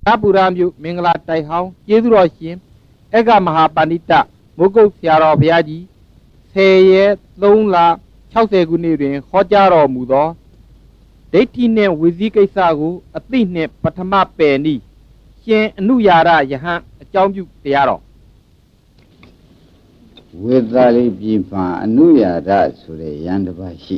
ပူရမျိုးမင်္ဂလာတိုင်ဟောင်းကျေးဇူးတော်ရှင်အက္ခမဟာပန္နိတမိုးကုတ်ဆရာတော်ဘုရားကြီး10 ရက် 3 လ 60 ခုနှစ်တွင်ဟောကြားတော်မူသောဒိဋ္ဌိနှင့်ဝိဇိကိစ္စကိုအသိနှင့်ပထမပယ်နည်းရှင်အနုရာရယဟန်အကြောင်းပြုတရားတော်ဝေသာလိပြည်မှာအနုရာရဆိုတဲ့ယန္တပါရှိ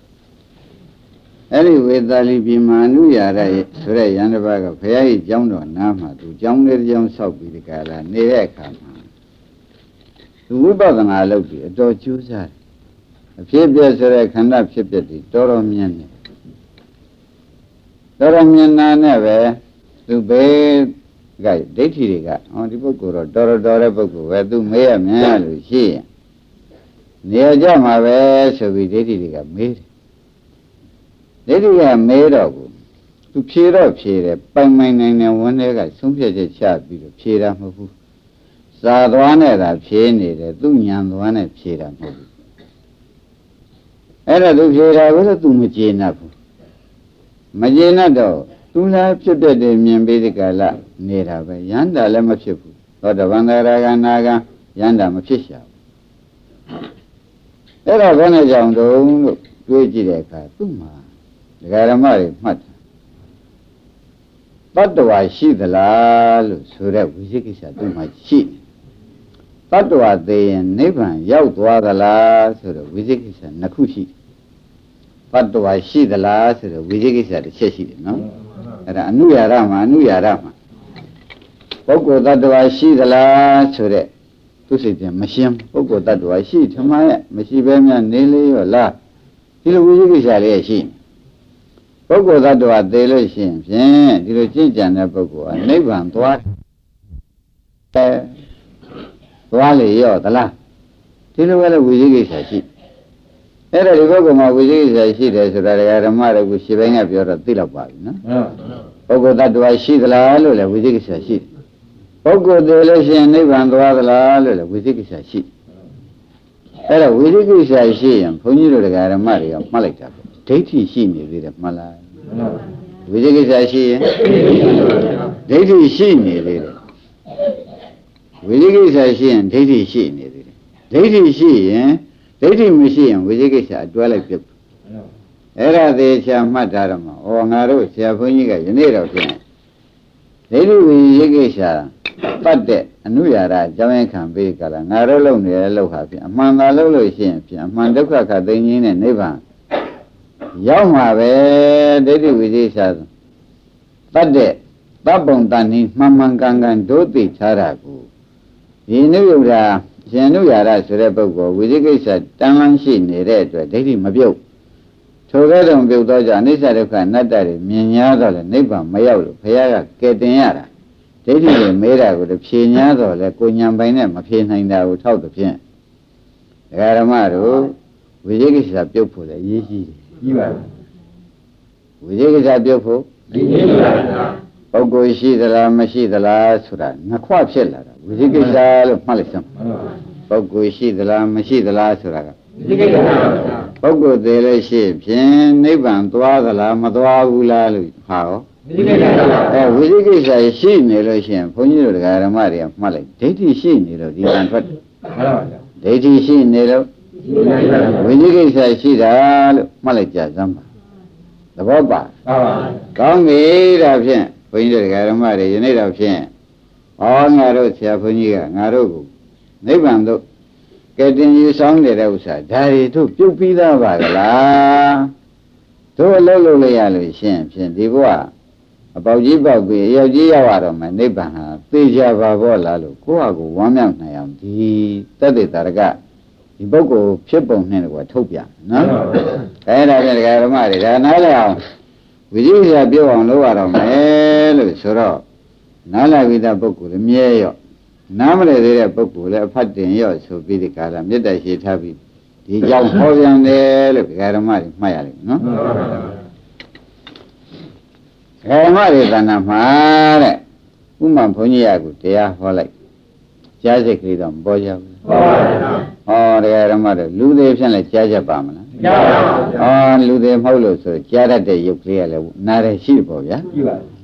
အဲ့ဒီဝေသာလိပြည်မှာအနုရာရဆိုတဲ့ယန္တပါကဘုရားကြီးကျောင်းတော်နားမှာသူကျောင်းလေးတစ်ကျောင်းဆောက်ပြီးဒီကလာနေတဲ့အခါမှာသူဝိပဿနာလုပ်ပြီးအတော်ကျိုးစားအဖြစ်ပြဆိုတဲ့ခန္ဓာဖြစ်ပြတည်တော်တော်မြတ်နေတော်တော်မြတ်နာနဲ့ပဲသူပဲကဒိဋ္ဌိတွေကဟောဒီပုဂ္ဂိုလ်တော့တော်တဲ့ပုဂ္ဂိုလ်ပဲသူမေးရမြန်လို့ရှိရင်နေရာကြမှာပဲဆိုပြီးဒိဋ္ဌိတွေကမေးတယ်ဒိဋ္ဌိကမေးတော့ကိုသူဖြေတော့ဖြေတယ်ပိုင်နိုင်တဲ့ဝန်တွေကဆုံးဖြတ်ချက်ချပြီးတော့ဖြေတာမဟုတ်ဘူးစာသွားနဲ့သာဖြေနေတယ်သူညံသွားနဲ့ဖြေတာမဟုတ်ဘူးအဲ့ဒါသူဖြေတာကိုသူမကျေနပ်ဘူးမကျေနပ်တော့သူလည်းဖြစ်တဲ့တည်းမြင်ပြီးဒီကလာနေတာပဲယန္တာလည်းမဖြစ်ဘူးသောတပန်တရာဂနာဂယန္တာမဖြစ်ရှာဘူးအဲ့တော့ဘယ်နဲ့ကြောင့်တုံးလို့တွေးကြည့်တဲ့အခါသူ့မှာဒကာရမတွေမှတ်တတ္တဝါရှိသလားလို့ဆိုတဲ့ဝိသိကိစ္စသူ့မှာရှိတတ္တဝါသိရင်နိဗ္ဗာန်ရောက်သွားသလားဆိုတော့ဝိသိကိစ္စနှစ်ခုရှိတတ္တဝါရှိသလားဆိုတော့ဝိသိကိစ္စတစ်ချက်ရှိတယ်နော်အဲ့ဒါအနုရာရမှာပုဂ္ဂိုလ်တ attva ရှိသလားဆိုတဲ့သူစိတ်ပြန်မရှင်းပုဂ္ဂိုလ်တ attva ရှိထမရဲ့မရှိဘဲများနေလေရောလားဒီလိုဝိသိကိစ္စလေးရှိပုဂ္ဂိုလ်တ attva သိလို့ရှိရင်ဖြင့်ဒီလိုကျင့်ကြံတဲ့ပုဂ္ဂိုလ်ကနိဗ္ဗာန်သွားလေရောသလားဒီလိုပဲလေဝိသိကိစ္စရှိအဲ့ဒါဒီပုဂ္ဂိုလ်မှာဝိသိကိစ္စရှိတယ်ဆိုတာဓမ္မတော်ကိုရှင်းပိုင်းကပြောတော့သိတော့ပါပြီနော်ပုဂ္ဂိုလ်တ attva ရှိသလားလို့လည်းဝိသိကိစ္စရှိပုဂ္ဂိုလ်သေးလို့ရှိရင်နိဗ္ဗာန်သွားသလားလို့လည်းဝိသိကိစ္စရှိအဲ့ဒါဝိသိကိစ္စရှိရင်ဘုန်းကြီးတို့ဓမ္မတွေကမှတ်လိုက်တာဒိဋ္ဌိရှိနေသေးတယ်မှတ်လားဝိသိကိစ္စရှိရင်ဒိဋ္ဌိရှိနေသေးတယ်ဝိသိကိစ္စရှိရင်ဒိဋ္ဌိရှိနေသေးတယ်ဒိဋ္ဌိရှိရင်ဒိဋ္ဌိမရှိရင်ဝိသိကိစ္စအတွဲလိုက်ပြတ်အဲ့ဒါသေးချာမှတ်ထားတော့မှာဩငါတို့ဆရာဘုန်းကြီးကယနေ့တော့ဖြင့်ဒိဋ္ဌိဝိသိကိစ္စပတ်တဲ့အနုရာရအကြောင်းရခံပေးကြလားငါတို့လုံနေလို့ဟာဖြင့်အမှန်သာလို့လို့ရှိရင်ဖြင့်အမှန်ဒုက္ခခသိင်းကြီးနဲ့နိဗ္ဗာန်ရောက်မှာပဲဒိဋ္ဌိဝိသိကိစ္စပတ်တဲ့တပ်ပုံတန်ကြီးမှန်မှန်ကန်ကန်ဒုသိချတာကိုဒီနုယုဒာရှင်နုရာရဆိုတဲ့ပုဂ္ဂိုလ်ဝိသိကိစ္စတန်လန်းရှိနေတဲ့အတွက်ဒိဋ္ဌိမပြုတ်ထိုကဲ့သို့ပြုတ်တော့ကြောင့်အနိစ္စဒုက္ခအနတ္တတွေမြင်냐တော့လေနိဗ္ဗာန်မရောက်လို့ဘုရားကကယ်တင်ရတာဒိဋ္ဌိတွေမေးတာကိုဖြေ냐တော့လေကိုညာပိုင်နဲ့မဖြေနိုင်တာကိုထောက်တဲ့ဖြင့်ဒကာဓမ္မတို့ဝိသိကိစ္စပြုတ်ဖို့လည်းရေးရှိတယ်ကြီးပါဝိသိကိစ္စပြုတ်ဖို့ရေးရှိပါပုဂ္ဂိုလ်ရှိသလားမရှိသလားဆိုတာနှစ်ခွဖြစ်လာတာဝိသိကိစ္စလို့မှတ်လိုက်စမ်းပုဂ္ဂိုလ်ရှိသလားမရှိသလားဆိုတာကဝိသိကိစ္စပုဂ္ဂိုလ်သေးလို့ရှိဖြင့်နိဗ္ဗာန်သွားသလားမသွားဘူးလားလို့ဟာရောဝိသိကိစ္စရှိနေလို့ရှိရင်ဘုန်းကြီးတို့ဓမ္မတွေကမှတ်လိုက်ဒိဋ္ဌိရှိနေလို့ဒီကံထွက်တယ်ဒိဋ္ဌိရှိနေလို့ဝိသိကိစ္စရှိတာလို့မှတ်လိုက်ကြစမ်းပါသဘောပါကောင်းပြီဒါဖြင့်ဘုန်းကြီးတို့ဓမ္မတွေယနေ့တော့ဖြင့်ဟောငါတို့ဆရာဘုန်းကြီးကငါတို့ကိုနိဗ္ဗာန်သို့ကဲတင်ယူဆောင်နေတဲ့ဥစ္စာဒါတွေတို့ပြုတ်ပြီးသားပါကလားတို့အလုပ်လုပ်လိုက်ရလို့ရှင်းဖြင့်ဒီဘဝအပေါက်ကြီးပေါက်ပြီးရောက်ကြီးရောက်ရတော့မှနိဗ္ဗာန်ဟာသိကြပါဘောလားလို့ကိုယ့်ဟာကိုယ်ဝမ်းမြောက်နိုင်အောင်ဒီတသက်တာရကဒီပုဂ္ဂိုလ်ဖြစ်ပုံနဲ့ကွာထုတ်ပြနော်အဲဒါပြန်ဒကာဓမ္မတွေဒါနားလည်အောင်ဝိဇိကိစ္စပြောအောင်လုပ်ရတော့မယ်လို့ဆိုတော့နားလည်ပြီးသားပုဂ္ဂိုလ်လည်းမြဲရော့နားမလည်သေးတဲ့ပုဂ္ဂိုလ်လည်းအဖတ်တင်ရော့ဆိုပြီးဒီကာလမေတ္တာရှိထားပြီးဒီကြောင့်ဟောပြန်တယ်လို့ဒကာဓမ္မတွေမှတ်ရလိမ့်မယ်နော်ဓမ္မတွေသဏ္ဍာန်မှာတဲ့ဥမာဘုန်းကြီးရကိုတရားဟောလိုက်ကြားစိတ်ကလေးတော့မပေါ်ကြဘူးပေါ်ပါဘူးဟောတရားဓမ္မတွေလူသေးဖြင့်လည်းကြားကြပါမလားကြားပါဘူးဟောလူသေးမဟုတ်လို့ဆိုကြားတတ်တဲ့ရုပ်ကလေးကလည်းနားရရှိပေါ့ဗျာရှိပါ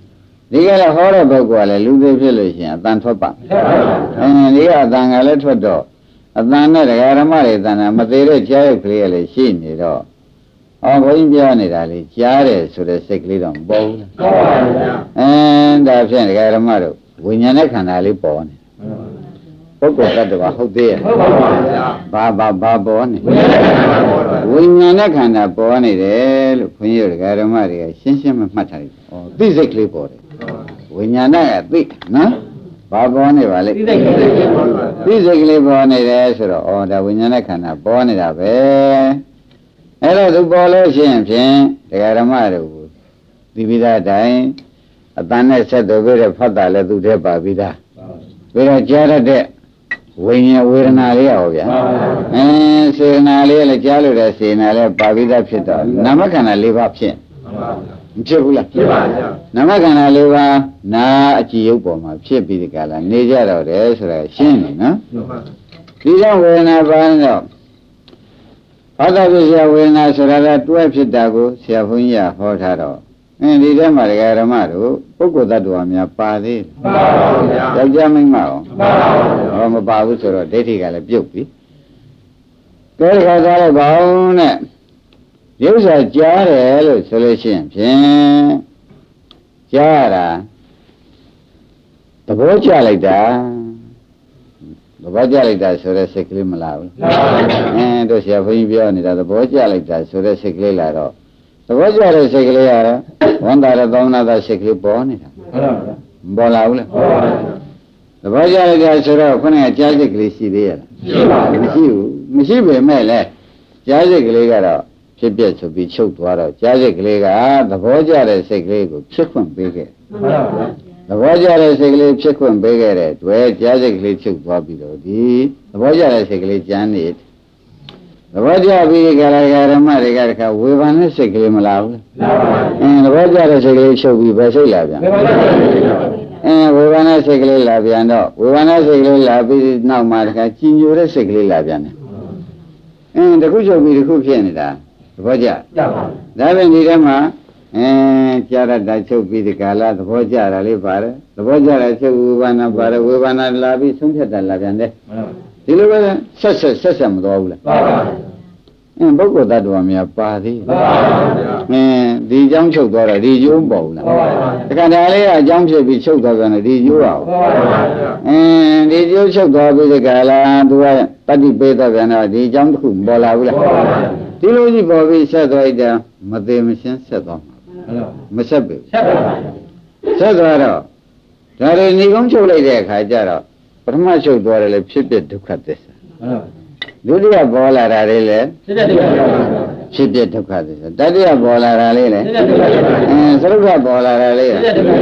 ဒီကလည်းဟောတဲ့ပုဂ္ဂိုလ်ကလည်းလူသေးဖြစ်လို့ရှိရင်အတန်ထွက်ပါဒီကအတန်ကလည်းထွက်တော့အတန်နဲ့တရားဓမ္မတွေတန်တာမသေးတဲ့ကြားရုပ်ကလေးကလည်းရှိနေတော့ဘုန်းကြီးပြောနေတာလေကြားတယ်ဆိုတဲ့စိတ်ကလေးတော့မပေါ်ဘူးလားပေါ်ပါဗျာဒါဖြင့်တရားဓမ္မတို့ဝိညာဉ်နဲ့ခန္ဓာလေးပေါ်နေပုဂ္ဂိုလ်တ attva ဟုတ်သေးရဲ့ဟုတ်ပါဗျာဘာပေါ်နေဝိညာဉ်နဲ့ခန္ဓာပေါ်နေတယ်လို့ခွန်ကြီးတို့ဓမ္မတွေကရှင်းရှင်းမှတ်ထားတယ်သိစိတ်ကလေးပေါ်တယ်ဝိညာဉ်နဲ့သိနော်ဘာပေါ်နေပါလဲသိစိတ်ကလေးပေါ်နေတယ်ဆိုတော့ဒါဝိညာဉ်နဲ့ခန္ဓာပေါ်နေတာပဲအဲ့တော့သူပေါ်လို့ရှိရင်ဖြင့်ဓမ္မတို့သိပြီးသားတိုင်းအတန်နဲ့ဆက်တော်ပြတဲ့ဖတ်တာလည်းသူတည်းပါပြီးသားပြီးတော့ကြားရတဲ့ဝိညာဉ်ဝေဒနာလေးရောဗျာစေနာလေးလည်းကြားလို့တဲ့စေနာလည်းပါပြီးသားဖြစ်တော့နာမခန္ဓာ၄ပါးဖြစ်မဖြစ်ဘူးလားဖြစ်ပါဗျာနာမခန္ဓာ၄ပါးနာအကြည့်ရုပ်ပေါ်မှာဖြစ်ပြီးဒီကလာနေကြတော့တယ်ဆိုတာရှင်းနေနော်ဒီကြောင့်ဝေဒနာပါတော့ဘာသာပြည့်ဝေဒနာဆိုတာကတွဲဖြစ်တာကိုဆရာဘုန်းကြီးကဟောထားတော့ဒီထဲမှာဓမ္မတို့ပုဂ္ဂိုလ်တ attva များပါသေးပါပါဗျာယောက်ျားမိန်းမရောပါပါမပါဘူးဆိုတော့ဒိဋ္ဌိကလည်းပြုတ်ပြီကဲခါသားလိုက်ပါဦးနဲ့ရုပ်စာကြားတယ်လို့ဆိုလို့ရှိရင်ဖြင့်ကြားရတာသဘောကျလိုက်တာသဘောကျလိုက်တာဆိုတဲ့စိတ်ကလေးမလာဘူးတို့ဆရာဘုန်းကြီးပြောနေတာသဘောကျလိုက်တာဆိုတဲ့စိတ်ကလေးလာတော့သဘောကျတဲ့စိတ်ကလေးရဝန်တာရသောနာတာစိတ်ကလေးပေါ်နေတာပေါ်လာဘူးလားသဘောကျလိုက်တာဆိုတော့ခုနကကြားစိတ်ကလေးရှိသေးရဲ့မရှိဘူးမရှိပေမဲ့လည်းကြားစိတ်ကလေးကတော့ဖြစ်ပြဆိုပြီးချုပ်သွားတော့ကြားစိတ်ကလေးကသဘောကျတဲ့စိတ်ကလေးကိုဖြစ်ခွင့်ပေးခဲ့သဘောကျတဲ့စိတ်ကလေးဖြစ်ခွင့်ပေးခဲ့တဲ့တွေ့ကြားစိတ်ကလေးချုပ်သွားပြီးတော့ဒီသဘောကျတဲ့စိတ်ကလေးကျန်နေသဘောကျပြီးကြလာဓမ္မတွေကတခါဝေဘာနဲ့စိတ်ကလေးမလာဘူးလားသဘောကျတဲ့စိတ်ကလေးချုပ်ပြီးပဲစိတ်လာပြန်ဝေဘာနဲ့စိတ်ကလေးလာပြန်တော့ဝေဘာနဲ့စိတ်ကလေးလာပြီးနောက်မှတခါကြည်ညိုတဲ့စိတ်ကလေးလာပြန်တယ်တခုချုပ်ပြီးတခုဖြစ်နေတာသဘောကျဒါပဲဒီထဲမှာကြားရတာချုပ်ပြီးဒီကာလသဘောကျတာလေးပါတယ်သဘောကျတာချုပ်ဝေဘာနာပါတယ်ဝေဘာနာလာပြီးဆုံးဖြတ်တာလာပြန်တယ်ဒီလိုပဲဆက်မသွားဘူးလားပါပါပုဂ္ဂိုလ်တ attva များပါသေးပါပါဒီအကြောင်းချုပ်သွားတာဒီကျိုးမပေါ်ဘူးလားပါပါတခါတည်းလေးကအကြောင်းဖြစ်ပြီးချုပ်သွားပြန်တယ်ဒီကျိုးအောင်ပါပါဒီကျိုးချုပ်သွားပြီးဒီကလာသူကတတိပေးသွားပြန်တော့ဒီအကြောင်းတစ်ခုမပေါ်လာဘူးလားပါပါဒီလိုကြီးပေါ်ပြီးဆက်သွားတယ်မသေးမရှင်းဆက်သွားမှာမဆက်ဘူးဆက်သွားတော့ဒါတွေညီကုန်းချုပ်လိုက်တဲ့အခါကျတော့ပထမချုပ်သွားတယ်လေဖြစ်ဖြစ်ဒုက္ခသစ္စာဒုတိယပေါ်လာတာလေးလေဖြစ်ဖြစ်ဒုက္ခသစ္စာတတိယပေါ်လာတာလေးလေသရုပ်ကပေါ်လာတာလေး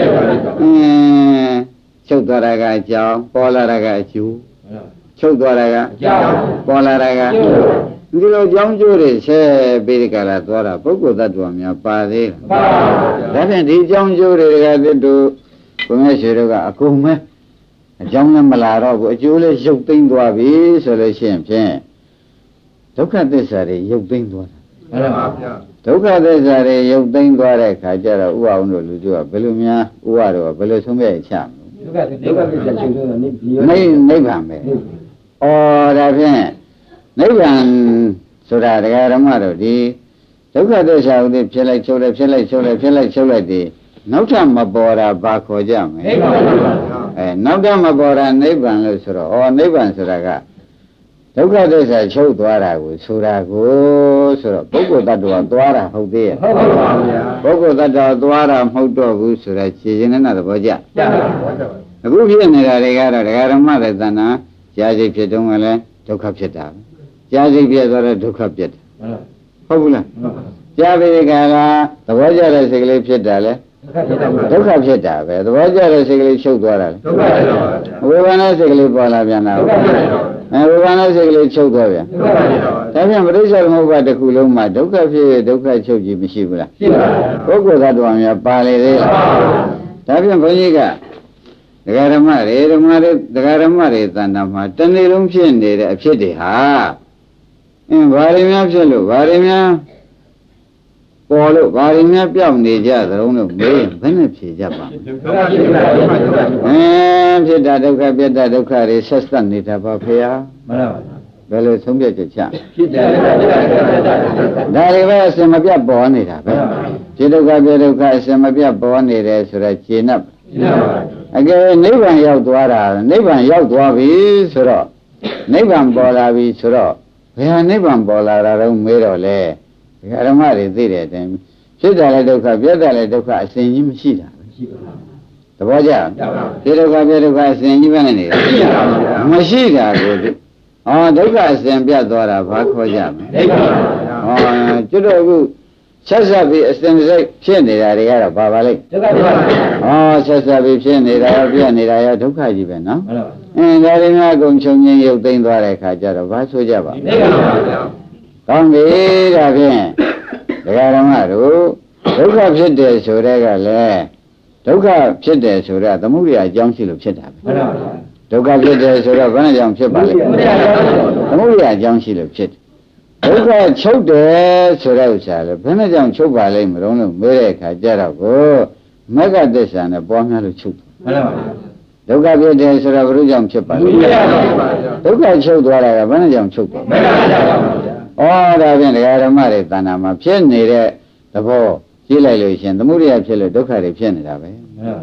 ချုပ်သွားတာကအကြောင်းပေါ်လာတာကအကျိုးချုပ်သွားတာကအကြောင်းပေါ်လာတာကဒီလိုကြောင်းကျိုးတွေဆက်ပြီးဒီကလာသွားတာပုဂ္ဂိုလ်တ attva များပါသေးလားပါပါဒါဖြင့်ဒီကြောင်းကျိုးတွေကတို့ဘုရားရှင်တို့ကအကုန်မဲအကြောင်းလည်းမလာတော့ဘူးအကျိုးလည်းရုပ်သိမ်းသွားပြီဆိုလို့ရှိရင်ဖြင့်ဒုက္ခသစ္စာတွေရုပ်သိမ်းသွားတာမှန်ပါဗျာဒုက္ခသစ္စာတွေရုပ်သိမ်းသွားတဲ့အခါကျတော့ဥပအောင်တို့လူတို့ကဘယ်လိုများဥပတော့ဘယ်လိုဆုံးဖြတ်ချမလဲဒုက္ခသစ္စာချုပ်လို့နိဗ္ဗာန်ပဲဒါဖြင့်နိဗ္ဗာန်ဆိုတာတရားဓမ္မတို့ဒီဒုက္ခသစ္စာဥဒိဖြစ်လိုက်ချုပ်လိုက်ဖြစ်လိုက်ချုပ်လိုက်ဖြစ်လိုက်ချုပ်လိုက်ဒီနောက်ထပ်မပေါ်တာဘာခေါ်ကြမလဲနိဗ္ဗာန်ပါဗျာနောက်ထပ်မပေါ်တာနိဗ္ဗာန်လို့ဆိုတော့နိဗ္ဗာန်ဆိုတာကဒုက္ခသစ္စာချုပ်သွားတာကိုဆိုတာကိုဆိုတော့ပုဂ္ဂိုလ်တ attva သွားတာဟုတ်သေးရဲ့ဟုတ်ပါဗျာပုဂ္ဂိုလ်တ attva သွားတာမဟုတ်တော့ဘူးဆိုတာခြေရင်းနဲ့သဘောကျအခုဖြစ်နေတာတွေကတော့ဒကာဓမ္မတွေသဏ္ဍာန်ကြာစိတ်ဖြစ်တုန်းကလည်းဒုက္ခဖြစ်တာကြာစိတ်ပြည့်သွားတော့ဒုက္ခပြည့်တယ်ဟုတ်ဘူးလားကြာပြီကလာသဘောကျတဲ့စိတ်ကလေးဖြစ်တာလေဒုက္ခဖြစ်တာပဲသဘောကျတဲ့စိတ်ကလေးချုပ်သွားတာလေဒုက္ခဖြစ်ပါဗျာဝေဘာနာစိတ်ကလေးပေါ်လာပြန်တာဒုက္ခဖြစ်ပါဝေဘာနာစိတ်ကလေးချုပ်သွားပြန်ဒုက္ခဖြစ်ပါဒါပြန်ပရိစ္ဆေသမုပ္ပါတစ်ခုလုံးမှာဒုက္ခဖြစ်ဒုက္ခချုပ်ခြင်းမရှိဘူးလားရှိပါဘူးပုဂ္ဂိုလ်သတ္တဝါများပါလေသေးလားဒါပြန်ဘုန်းကြီးကဒကာဓမ္မတွေဒကာဓမ္မတွေသဏ္ဍာန်မှာတနေ့လုံးဖြစ်နေတဲ့အဖြစ်တွေဟာဘာတွေများဖြစ်လို့ဘာတွေများပေါ်လို့ဘာရင်းများပြောင်းနေကြသလုံးလို့မေးရင်ဘယ်နဲ့ဖြေကြပါဖြစ်တာဒုက္ခပြတ္တဒုက္ခတွေဆက်စပ်နေတာပါဖေဟာမှန်ပါပါဘယ်လိုဆုံးဖြတ်ချက်ချဖြစ်တယ်ဒါတွေပဲအစင်မပြတ်ပေါ်နေတာပဲဖြစ်ဒုက္ခပြဒုက္ခအစင်မပြတ်ပေါ်နေတယ်ဆိုတော့ခြေနှပ်အကယ်နိဗ္ဗာန်ရောက်သွားတာနိဗ္ဗာန်ရောက်သွားပြီဆိုတော့နိဗ္ဗာန်ပေါ်လာပြီဆိုတော့ဘယ်ဟာနိဗ္ဗာန်ပေါ်လာတာတော့မေးတော့လေဓမ္မတွေသိတဲ့အတိုင်းဖြစ်တာလည်းဒုက္ခပြတ်တာလည်းဒုက္ခအစဉ်ကြီးမရှိတာမရှိပါဘူးသဘောကျဖြစ်ဒုက္ခပြတ်ဒုက္ခအစဉ်ကြီးပဲနေတယ်မရှိတာကိုဒုက္ခအစဉ်ပြတ်သွားတာဘာခေါ်ကြမလဲကျွတ်တော့အခုဆက်ဆက်ပြီးအစဉ်စိတ်ဖြစ်နေတာတွေကတော့ဘာပါလဲဒုက္ခပါဆက်ဆက်ပြီးဖြစ်နေတာရောပြတ်နေတာရောဒုက္ခကြီးပဲနော်ဒါတွေများအကုန်ချုပ်ငင်းရုပ်သိမ်းသွားတဲ့အခါကျတော့ဘာဆိုကြပါလဲကောင်းပြီဒါဖြင့်ဒကာဓမ္မတို့ဒုက္ခဖြစ်တယ်ဆိုတဲ့ကလည်းဒုက္ခဖြစ်တယ်ဆိုတော့သမုဒိယအကြောင်းရှိလို့ဖြစ်တာပဲဒုက္ခဖြစ်တယ်ဆိုတော့ဘယ်နဲ့ကြောင့်ဖြစ်ပါလဲသမုဒိယအကြောင်းရှိလို့ဖြစ်ဒုက္ခချုပ်တယ်ဆိုတဲ့ဥစ္စာလည်းဘယ်နဲ့ကြောင့်ချုပ်ပါလိမ့်မလို့မေးတဲ့အခါကျတော့ကိုမဂ္ဂသစ္စာနဲ့ပွားများလို့ချုပ်ဒုက္ခဖြစ်တယ်ဆိုတော့ဘယ်လိုကြောင့်ဖြစ်ပါလဲဒုက္ခချုပ်သွားတာကဘယ်နဲ့ကြောင့်ချုပ်ပါလဲဒါဖြင့်ဒကာဓမ္မတွေတဏ္ဍာမှာဖြစ်နေတဲ့သဘောကြည့်လိုက်လို့ရှင်သမုဒိယဖြစ်လို့ဒုက္ခတွေဖြစ်နေတာပဲ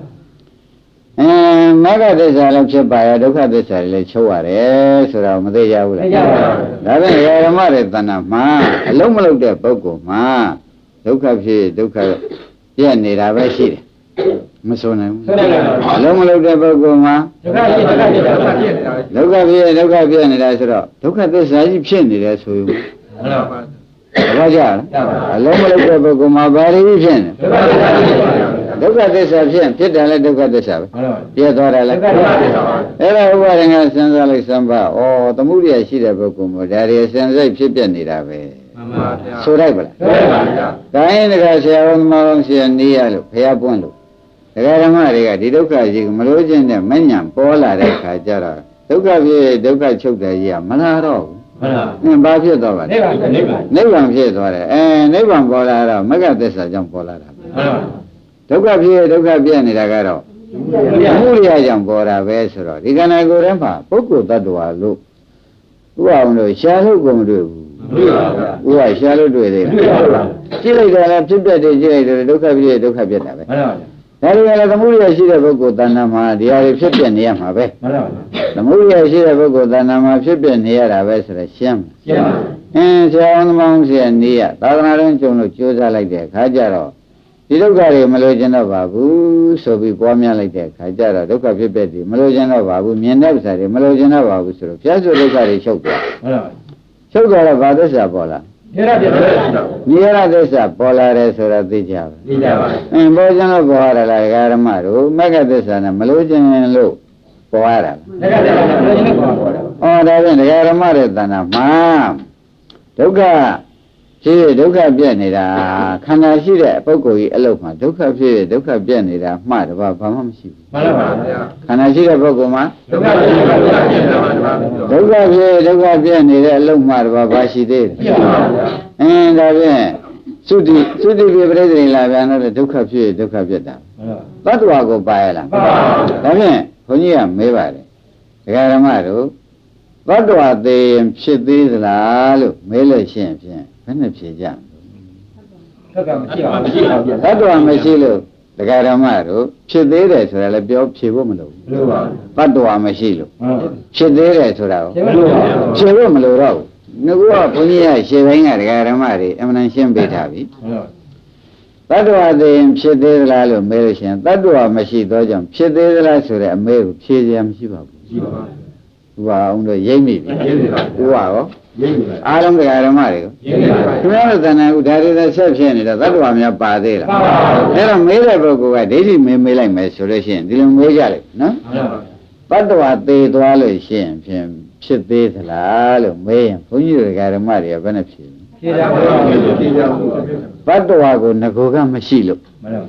မဂ္ဂသစ္စာလည်းဖြစ်ပါရဲ့ဒုက္ခသစ္စာလည်းချုပ်ရတယ်ဆိုတော့မသိကြဘူးလားသိကြပါဘူးဒါဖြင့်ဓမ္မတွေတဏ္ဍာမှာအလုံးမလုံးတဲ့ပုဂ္ဂိုလ်မှာဒုက္ခဖြစ်ဒုက္ခပြည့်နေတာပဲရှိတယ်မဆိုနိုင်ဘူးအလုံးမလုံးတဲ့ပုဂ္ဂိုလ်မှာဒုက္ခဖြစ်ဒုက္ခဖြစ်ဒုက္ခပြည့်နေတာဆိုတော့ဒုက္ခသစ္စာကြီးဖြစ်နေတယ်ဆိုရင်ဘာကြလဲအလုံးမလုံးတဲ့ပုဂ္ဂိုလ်မှာဘာတွေဖြစ်နေဒုက္ခသစ္စာဖြစ်တယ်လည်းဒုက္ခသစ္စာပဲပြည့်သွားတယ်လည်းအဲ့ဒါဥပါဒငါစဉ်းစားလိုက်စမ်းပါသမုဒိယရှိတဲ့ပုဂ္ဂိုလ်မျိုးဒါတွေစဉ်းစိတ်ဖြစ်ပြနေတာပဲမှန်ပါဗျာဆိုလိုက်ပါလားဆိုလိုက်ပါဗျာဒါရင်တခါဆရာတော်သမားတော်ဆရာနေရလို့ဘုရားပွင့်လို့ဒကာဓမ္မတွေကဒီဒုက္ခကြီးကိုမလို့ခြင်းနဲ့မညံပေါ်လာတဲ့ခါကျတော့ဒုက္ခဖြစ်ဒုက္ခချုပ်တယ်ကြီးကမလာတော့ဘူးမှန်ပါဘာဖြစ်သွားပါလဲနိဗ္ဗာန်ဖြစ်သွားတယ်နိဗ္ဗာန်ပေါ်လာတော့မဂ္ဂသစ္စာကြောင့်ပေါ်လာတာမှန်ပါဒုက္ခဖြစ်ဒုက္ခပြည့်နေတာကတော့သမုဒိယကြောင့်ပေါ်တာပဲဆိုတော့ဒီခန္ဓာကိုယ်ထဲမှာပုဂ္ဂိုလ်တ attva လို့ဥအောင်လို့ရှားလို့ကိုမတွေ့ဘူးတွေ့ပါဗျာဥကရှားလို့တွေ့သေးလားကြည့်လိုက်တာလည်းဖြစ်ပြတယ်ကြည့်လိုက်တယ်ဒုက္ခပြည့်ဒုက္ခပြတ်တာပဲမှန်ပါဗျာဒါတွေကလည်းသမုဒိယရှိတဲ့ပုဂ္ဂိုလ်တဏ္ဍာမှာဒီဟာတွေဖြစ်ပြနေရမှာပဲမှန်ပါဗျာသမုဒိယရှိတဲ့ပုဂ္ဂိုလ်တဏ္ဍာမှာဖြစ်ပြနေရတာပဲဆိုတော့ရှင်းပါရှင်းပါဆရာအောင်သမောင်းဆရာနေရသာသနာ့တွင်ကျုံလို့ကြိုးစားလိုက်တဲ့အခါကျတော့ဒီဒုက္ခတွေမလို့ကျင်တော့ပါဘူးဆိုပြီးပွားများလိုက်တဲ့အခါကျတော့ဒုက္ခဖြစ်ပြတယ်မလို့ကျင်တော့ပါဘူးမြင်တဲ့ဥစ္စာတွေမလို့ကျင်တော့ပါဘူးဆိုတော့ဖျားဆိုဒုက္ခတွေချုပ်သွားဟုတ်လားချုပ်သွားတော့ဘာသစ္စာပေါ်လာနိရောဓသစ္စာပေါ်လာတယ်ဆိုတော့သိကြပါသိကြပါပေါ်ကျင်တော့ပေါ်ရတာလားဓမ္မတို့မဂ္ဂသစ္စာနဲ့မလို့ကျင်လို့ပေါ်ရတာမဂ္ဂသစ္စာနဲ့မလို့ကျင်လို့ပေါ်ရတာဒါဖြင့်ဓမ္မရဲ့တဏ္ဍာမှာဒုက္ခဖြစ်ဒုက္ခပြည့်နေတာခန္ဓာရှိတဲ့ပုဂ္ဂိုလ်ကြီးအလုပ်မှာဒုက္ခဖြစ်ဒုက္ခပြည့်နေတာမှတပါဘာမှမရှိဘူးမှန်ပါဗျာခန္ဓာရှိတဲ့ပုဂ္ဂိုလ်မှာဒုက္ခဖြစ်ဒုက္ခပြည့်နေတာမှတပါဒုက္ခဖြစ်ဒုက္ခပြည့်နေတဲ့အလုပ်မှတပါဘာရှိသေးလဲမရှိပါဘူးဗျာဒါဖြင့်သုတိပြပရိသေလာပြန်တော့ဒုက္ခဖြစ်ဒုက္ခပြည့်တာသတ္တဝါကိုပါရလားမှန်ပါဘူးဒါဖြင့်ဘုန်းကြီးကမေးပါတယ်ဒကာဓမ္မတို့သတ္တဝါသေးရင်ဖြစ်သေးသလားလို့မေးလို့ရှိရင်ဖြင့်ဘယ်နဲ့ဖြေကြသတ္တဝါမရှိပါဘူးသတ္တဝါမရှိလို့ဒကာဓမ္မတို့ဖြစ်သေးတယ်ဆိုတာလည်းပြောဖြေဖို့မလိုဘူးမလိုပါဘူးသတ္တဝါမရှိလို့ဖြစ်သေးတယ်ဆိုတာကိုဖြေဖို့မလိုတော့ဘူးငါကဘုန်းကြီးကရှေ့ပိုင်းကဒကာဓမ္မတွေအမှန်ရှင်းပေးထားပြီသတ္တဝါသိရင်ဖြစ်သေးသလားလို့မေးလို့ရှိရင်သတ္တဝါမရှိတော့ကြောင့်ဖြစ်သေးသလားဆိုတဲ့အမေးကိုဖြေစရာမရှိပါဘူးရှိပါဘူးဥပါအောင်တော့ရိမ့်မိပြီဥပါရောအားလုံးတရားဓမ္မတွေကိုခင်ဗျားတို့သဏ္ဍာန်ကဒါတွေဆက်ဖြစ်နေတော့သတ္တဝါများပါသေးလားအဲ့တော့မေးတဲ့ပုဂ္ဂိုလ်ကဒိဋ္ဌိမေးလိုက်မယ်ဆိုလို့ရှိရင်ဒီလိုမေးကြလိုက်နော်သတ္တဝါသေးသွားလို့ရှိရင်ဖြစ်သေးသလားလို့မေးရင်ဘုန်းကြီးတို့တရားဓမ္မတွေကဘယ်နဲ့ဖြေဖြေတာမဟုတ်ဘူးဖြေတာမဟုတ်ဘူးသတ္တဝါကိုငကိုကမရှိလို့မဟုတ်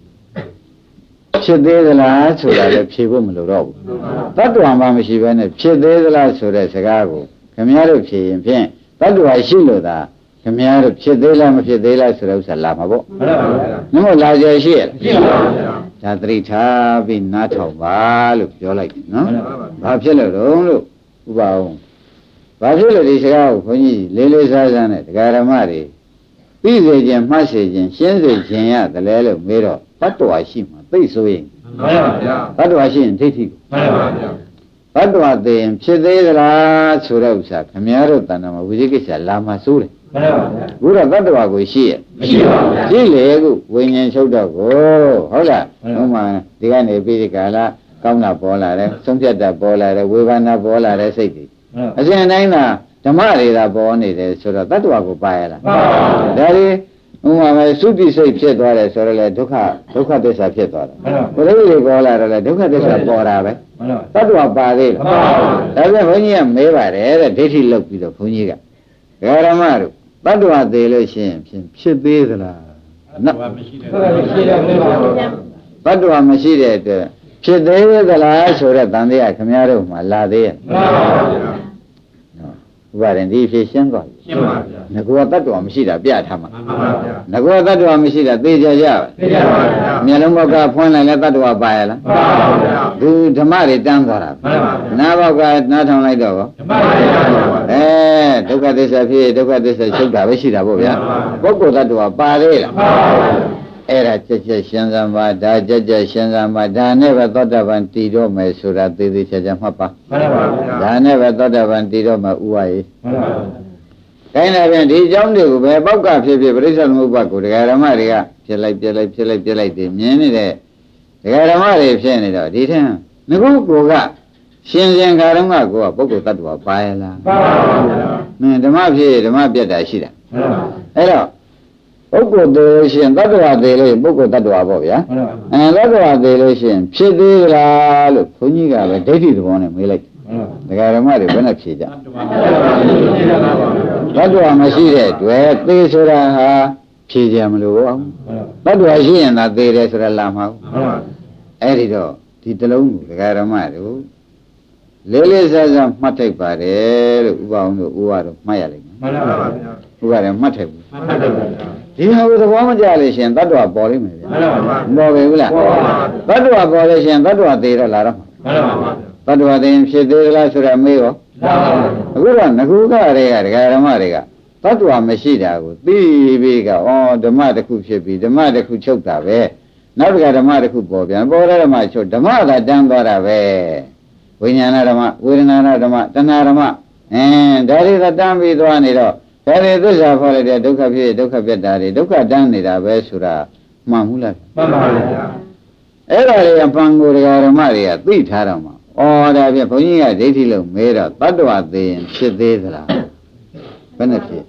ဖြစ်သေးသလားဆိုတာလည်းဖြေဖို့မလိုတော့ဘူးတတ္တဝါမှမရှိဘဲနဲ့ဖြစ်သေးသလားဆိုတဲ့စကားကိုခင်ဗျားတို့ဖြေရင်ဖြင့်တတ္တဝါရှိလို့သာခင်ဗျားတို့ဖြစ်သေးလားမဖြစ်သေးလားဆိုတော့ဥစ္စာလာမှာပေါ့မှန်ပါဗျာနှမို့လာကြရှိရရှိပါဗျာဒါသတိထားပြီးနားထောင်ပါလို့ပြောလိုက်တယ်နော်ဘာဖြစ်လို့လို့ဥပအောင်ဘာဖြစ်လို့ဒီစကားကိုခွန်ကြီးလေးလေးစားစားနဲ့တရားဓမ္မတွေပြီးစေခြင်းမှတ်စေခြင်းရှင်းစေခြင်းရတယ်လဲလို့မေးတော့တတ္တဝါရှိမှသိဆိုရင်မှန်ပါဗျာတတ္တဝါရှိရင်ဒိဋ္ဌိမှန်ပါဗျာတတ္တဝါသိရင်ဖြစ်သေးသလားဆိုတဲ့ဥစ္စာခမည်းတော်တဏ္ဍာမှာဝိသိကိစ္စလာမှစိုးတယ်မှန်ပါဗျာဘုရားတတ္တဝါကိုရှိရဲ့မရှိပါဘူးရှိလေခုဝိညာဉ်ချုပ်တော့ကိုဟုတ်လားဥမာဒီကနေပြီးဒီကလာကောင်းတာပေါ်လာတယ်ဆုံးဖြတ်တာပေါ်လာတယ်ဝေဘာနာပေါ်လာတယ်စိတ်တွေအစဉ်တိုင်းသာဓမ္မတွေသာပေါ်နေတယ်ဆိုတော့တတ္တဝါကိုပါရလားမှန်ပါဘူးဒါဒီဥမာပဲသုတိစိတ်ဖြစ်သွားတယ်ဆိုတော့လေဒုက္ခသစ္စာဖြစ်သွားတယ်ဘုရားကြီးပေါ်လာတော့လေဒုက္ခသစ္စာပေါ်တာပဲတတ္တဝါပါသေးလားဒါပြန်ဘုန်းကြီးကမေးပါတယ်တဲ့ဒိဋ္ဌိလောက်ပြီးတော့ဘုန်းကြီးကဓမ္မတို့တတ္တဝါသေးလို့ရှိရင်ဖြစ်သေးသလားတတ္တဝါမရှိတဲ့တတ္တဝါမရှိတဲ့အတွက်ဖြစ်သေးသလားဆိုတဲ့တန်တရားခင်ဗျားတို့မှလာသေးရဲ့မှန်ပါဗျာဥပါရင်ဒီဖြစ်ရှင်းသွားပြီရှင်းပါဗျာငကောတတ္တဝါမရှိတာပြထားမှာမှန်ပါဗျာငကောတတ္တဝါမရှိတာသိကြကြပါသိကြပါဗျာမျက်လုံးဘောက်ကဖွင့်လိုက်လဲတတ္တဝါပါရလားမှန်ပါဗျာသူဓမ္မတွေတန်းသွားတာမှန်ပါဗျာနားဘောက်ကနားထောင်လိုက်တော့ဓမ္မတွေပါဒုက္ခသစ္စာဖြစ်ဒုက္ခသစ္စာချုပ်တာပဲရှိတာပေါ့ဗျာပုဂ္ဂိုလ်တ attva ပါသေးလားမှန်ပါဗျာအဲ့ဒါကြက်ကြက်ရှင်းစမ်းပါဒါကြက်ကြက်ရှင်းစမ်းပါဒါနဲ့ပဲသောတာပန်တည်တော့မယ်ဆိုတာသေသေးချာချာမှတ်ပါမှန်ပါဗျာဒါနဲ့ပဲသောတာပန်တည်တော့မယ်ဥပါယေမှန်ပါဗျာခိုင်းတယ်ပြန်ဒီအကြောင်းတွေကိုပဲပေါက်ကဖြစ်ဖြစ်ပရိစ္ဆေသမုပ္ပါကိုတရားဓမ္မတွေကဖြစ်လိုက်တယ်မြင်နေတဲ့တရားဓမ္မတွေဖြစ်နေတော့ဒီထက်ငခုကိုကရှင်စဉ်ခါတုန်းကကိုကပုဂ္ဂိုလ်တ attva ပါရလားပါပါဗျာဓမ္မဖြစ်ဓမ္မပြတ်တာရှိတာမှန်ပါအဲ့တော့ပုဂ္ဂိုလ်သေးလို့ရှိရင်တ attva သေးလို့ပုဂ္ဂိုလ်တ attva ပေါ့ဗျာတ attva သေးလို့ရှိရင်ဖြစ်သေးလားလို့ဘုန်းကြီးကပဲဒိဋ္ဌိသဘောနဲ့မေးလိုက်တရားဓမ္မတွေဘယ်နဲ့ဖြေကြတ attva မရှိတဲ့တွေ့သေဆိုတာဟာဖြေကြမလို့အောင်တ attva ရှိရင်သာသေတယ်ဆိုတာလာမှာအဲ့ဒီတော့ဒီတလုံးကိုတရားဓမ္မတို့လေးလေးစားစားမှတ်ထိုက်ပါတယ်လို့ဥပအောင်တို့ဥပါတော့မှတ်ရလိမ့်မယ်မှန်ပါဗျာဥပါတယ်မှတ်ထိုက်ဘူးမှန်ပါဗျာဒီဟာကိုသဘောမကျလို့ရှင်တ attva ပေါ်လိမ့်မယ်ဗျာမှန်ပါဗျာပေါ်ပြီဘူးလားပေါ်ပါတ attva ပေါ်လို့ရှင်တ attva သေးတော့လာတော့မှန်ပါဗျာတ attva သေးရင်ဖြစ်သေးလားဆိုတာမေးရောမှန်ပါဗျာအခုတော့ငကူကတွေကဒကာဓမ္မတွေကတ attva မရှိတာကိုသိပြီးကဓမ္မတစ်ခုဖြစ်ပြီးဓမ္မတစ်ခုချုပ်တာပဲနောက်တစ်ခါဓမ္မတစ်ခုပေါ်ပြန်ပေါ်တဲ့ဓမ္မချုပ်ဓမ္မသာတန်းသွားတာပဲဝိညာဏဓမ္မဝေဒနာဓမ္မတဏှာဓမ္မဒါတွေသာတန်းပြီးသွားနေတော့ဒါတွေသစ္စာခေါ်လိုက်တဲ့ဒုက္ခဖြစ်ဒုက္ခပြတ်တာတွေဒုက္ခတန်းနေတာပဲဆိုတာမှန်ဘူးလားမှန်ပါဗျာအဲ့ဒါတွေအပန်ကိုဓမ္မတွေကသိထားတော့မှာဒါဖြင့်ဘုန်းကြီးကဒိဋ္ဌိလို့မေးတော့တ attva သိရင်ဖြစ်သေးသလားဘယ်နဲ့ဖြစ်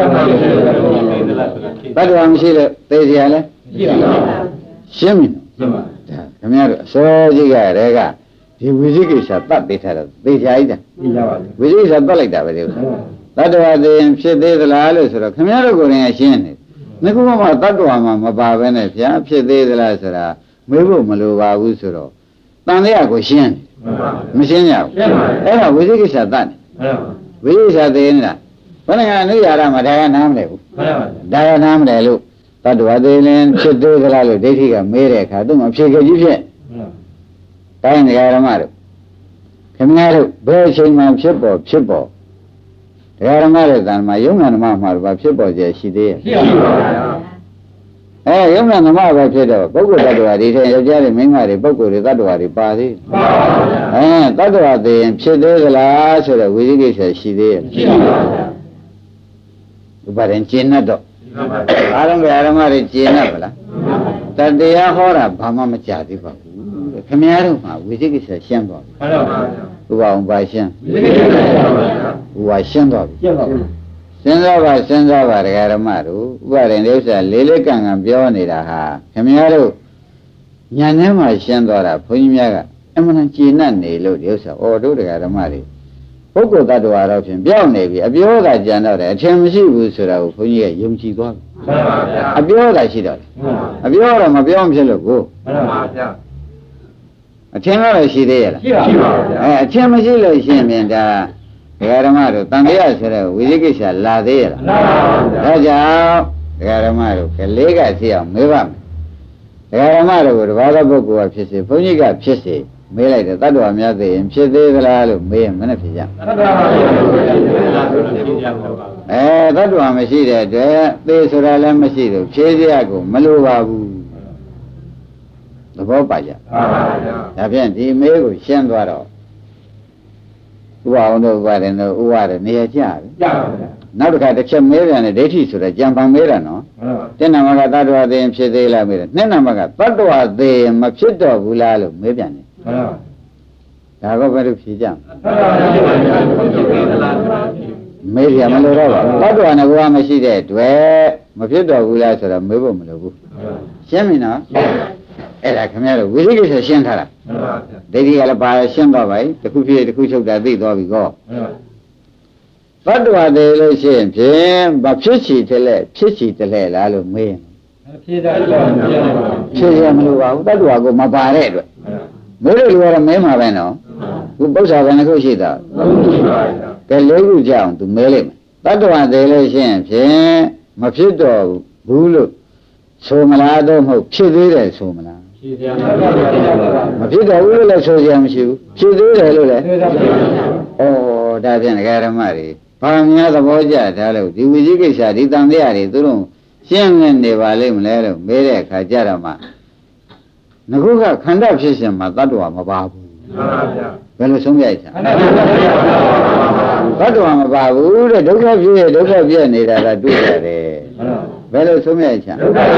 တ attva မရှိလို့သိเสียလဲရှိပါဘူးရှင်းပြီရှင်းပါဒါခင်ဗျားတို့အစောကြီးကတည်းကဒီဝိသိကိစ္စတတ်သိထားတော့သိကြိုက်တာသိကြပါဘူးဝိသိကိစ္စတတ်လိုက်တာပဲဒီဥစ္စာတ attva သိရင်ဖြစ်သေးသလားလို့ဆိုတော့ခင်ဗျားတို့ကိုယ်တိုင်ရှင်းနေငခုမှတ attva မှာမပါဘဲနဲ့ဗျာဖြစ်သေးသလားဆိုတာမေးဖို့မလိုပါဘူးဆိုတော့တန်တရားကိုရှင်းမရှင်းကြဘူးအဲ့ဒါဝိသိကိစ္စတတ်နေဝိသိကိစ္စသိနေတာဘယ်နဲ့ကအနုရာရမှာဒါကနားမလဲဘူးဒါကနားမလဲလို့တ attva သိရင်ဖြစ်သေးသလားလို့ဒိဋ္ဌိကမေးတဲ့အခါသူ့မှာဖြေခဲ့ကြီးဖြစ်တိုင်းတရားဓမ္မတို့ခင်ဗျားတို့ဘယ်အချိန်မှဖြစ်ပေါ်တရားဓမ္မတွေတန်မှာယုံနာဓမ္မမှာတော့ဖြစ်ပေါ်ကြရှိသေးရဲ့ရှိပါဗျာယုံနာဓမ္မပဲဖြစ်တော့ပုဂ္ဂိုလ်တ attva တွေထဲယောက်ျားတွေမိန်းမတွေပုဂ္ဂိုလ်တွေတ attva တွေပါသေးပါဗျာတ attva သိရင်ဖြစ်သေးသလားဆိုတော့ဝိသိကိစ္စရှိသေးရဲ့ရှိပါဗျာဥပါရင်ကျင့်တတ်တော့အားလုံးကဓမ္မတွေကျင့်တတ်ပါလားတရားဟောတာဘာမှမကြသေးပါဘူးခင်ဗျားတို့မှာဝိသိကိစ္စရှင်းသွားပြီမှန်ပါဗျာဥပအောင်ပါရှင်းဝိသိကိစ္စရှင်းပါဗျာဥပါရှင်းသွားပြီရှင်းပါဗျာစဉ်းစားပါတရားဓမ္မတို့ဥပါရင်ဒီဥစ္စာလေးလေးကံကံပြောနေတာဟာခင်ဗျားတို့ညာထဲမှာရှင်းသွားတာဘုန်းကြီးများကအမှန်ကျေနပ်နေလို့ဒီဥစ္စာတို့တရားဓမ္မတွေပုဂ္ဂိုလ်တ attva တော့ဖြင့်ပြောင်းနေပြီအပြောသာကြံတော့တယ်အထင်မရှိဘူးဆိုတာကိုဘုန်းကြီးကယုံကြည်သွားပြီမှန်ပါဗျာအပြောသာရှိတော့တယ်အပြောတော့မပြောဖြစ်လို့ကိုမှန်ပါဗျာအထင်ကတော့ရှိသေးရဲ့လားရှိပါဗျာအထင်မရှိလို့ရှင်းပြန်ဒါဒကာဓမ္မတို့တန်တရားဆိုတဲ့ဝိသိကိစ္စလာသေးရလားဒါကြောင့်ဒကာဓမ္မတို့ကလေးကသိအောင်မေးပါမယ်ဒကာဓမ္မတို့ကတပါးသောပုဂ္ဂိုလ်ကဖြစ်စေဘုန်းကြီးကဖြစ်စေမေးလိုက်တယ်တတ္တဝါများသိရင်ဖြစ်သေးသလားလို့မေးရင်မနဲ့ဖြစ်ကြတတ္တဝါမရှိတဲ့အတွက်သေဆိုတာလည်းမရှိလို့ဖြေစရာကိုမလိုပါဘူးသဘောပါကြဒါဖြင့်ဒီမေးကိုရှင်းသွားတော့ဥပအောင်တို့ဥပါတယ်တို့ဥပါတယ်နေရာကျပြီနောက်တစ်ခါတစ်ချက်မေးပြန်တယ်ဒိဋ္ဌိဆိုတဲ့ကြံပံမေးတာနော်တဲ့နာမကတတ္တဝါသိရင်ဖြစ်သေးလားမေးတယ်နှစ်နာမကတတ္တဝါသိရင်မဖြစ်တော့ဘူးလားလို့မေးပြန်တယ်ဒါကဘယ်လိုဖြေကြမေးရမလို့တော့ပါတတ္တဝါငါကမရှိတဲ့အတွက်မဖြစ်တော့ဘူးလားဆိုတော့မေးဖို့မလိုဘူးရှင်းပြီနော်အဲ့ဒါခင်ဗျားတို့ဝိသိကိစ္စရှင်းထားတာဒိဋ္ဌိကလည်းပါရှင်းသွားပါပြီတစ်ခုဖြစ်တစ်ခုချုပ်တာသိသွားပြီကောတတ္တဝါသေးလို့ရှိရင်ဖြင့်မဖြစ်ချီတယ်လေဖြစ်ချီတယ်လေလားလို့မေးရင်ဖြေရမလို့ပါဘူးတတ္တဝါကိုမပါတဲ့အတွက်မေးလို့လူကတော့မဲမှာပဲနော်ခုပု္ပ္ပာဘယ်နှခုရှိတာကဲလေးခုကြအောင်သူမဲလိုက်မယ်တတ္တဝါသေးလို့ရှိရင်ဖြင့်မဖြစ်တော့ဘူးလို့ဆိုမလားတော့မဟုတ်ဖြစ်သေးတယ်ဆိုမလားမဖြစ်တော့ဘူးလို့လည်းဆိုကြမရှိဘူးဖြစ်သေးတယ်လို့လည်းဩဒါဖြင့်ဒကာဓမ္မတွေဘာများသဘောကျထားလို့ဒီဝိဇိကိစ္စဒီတန်တရားတွေသူတို့ရှင်းနေပါလိမ့်မလဲလို့မေးတဲ့အခါကျတော့မှငခုကခန္ဓာဖြစ်ရှင်မှာတတ္တဝါမပါဘူးဘယ်လိုဆုံးဖြတ်ချင်တတ္တဝါမပါဘူးတဲ့ဒုက္ခဖြစ်ရဒုက္ခပြည့်နေတာကတွေ့ရတယ်ဘယ်လိုဆုံးဖြတ်ချင်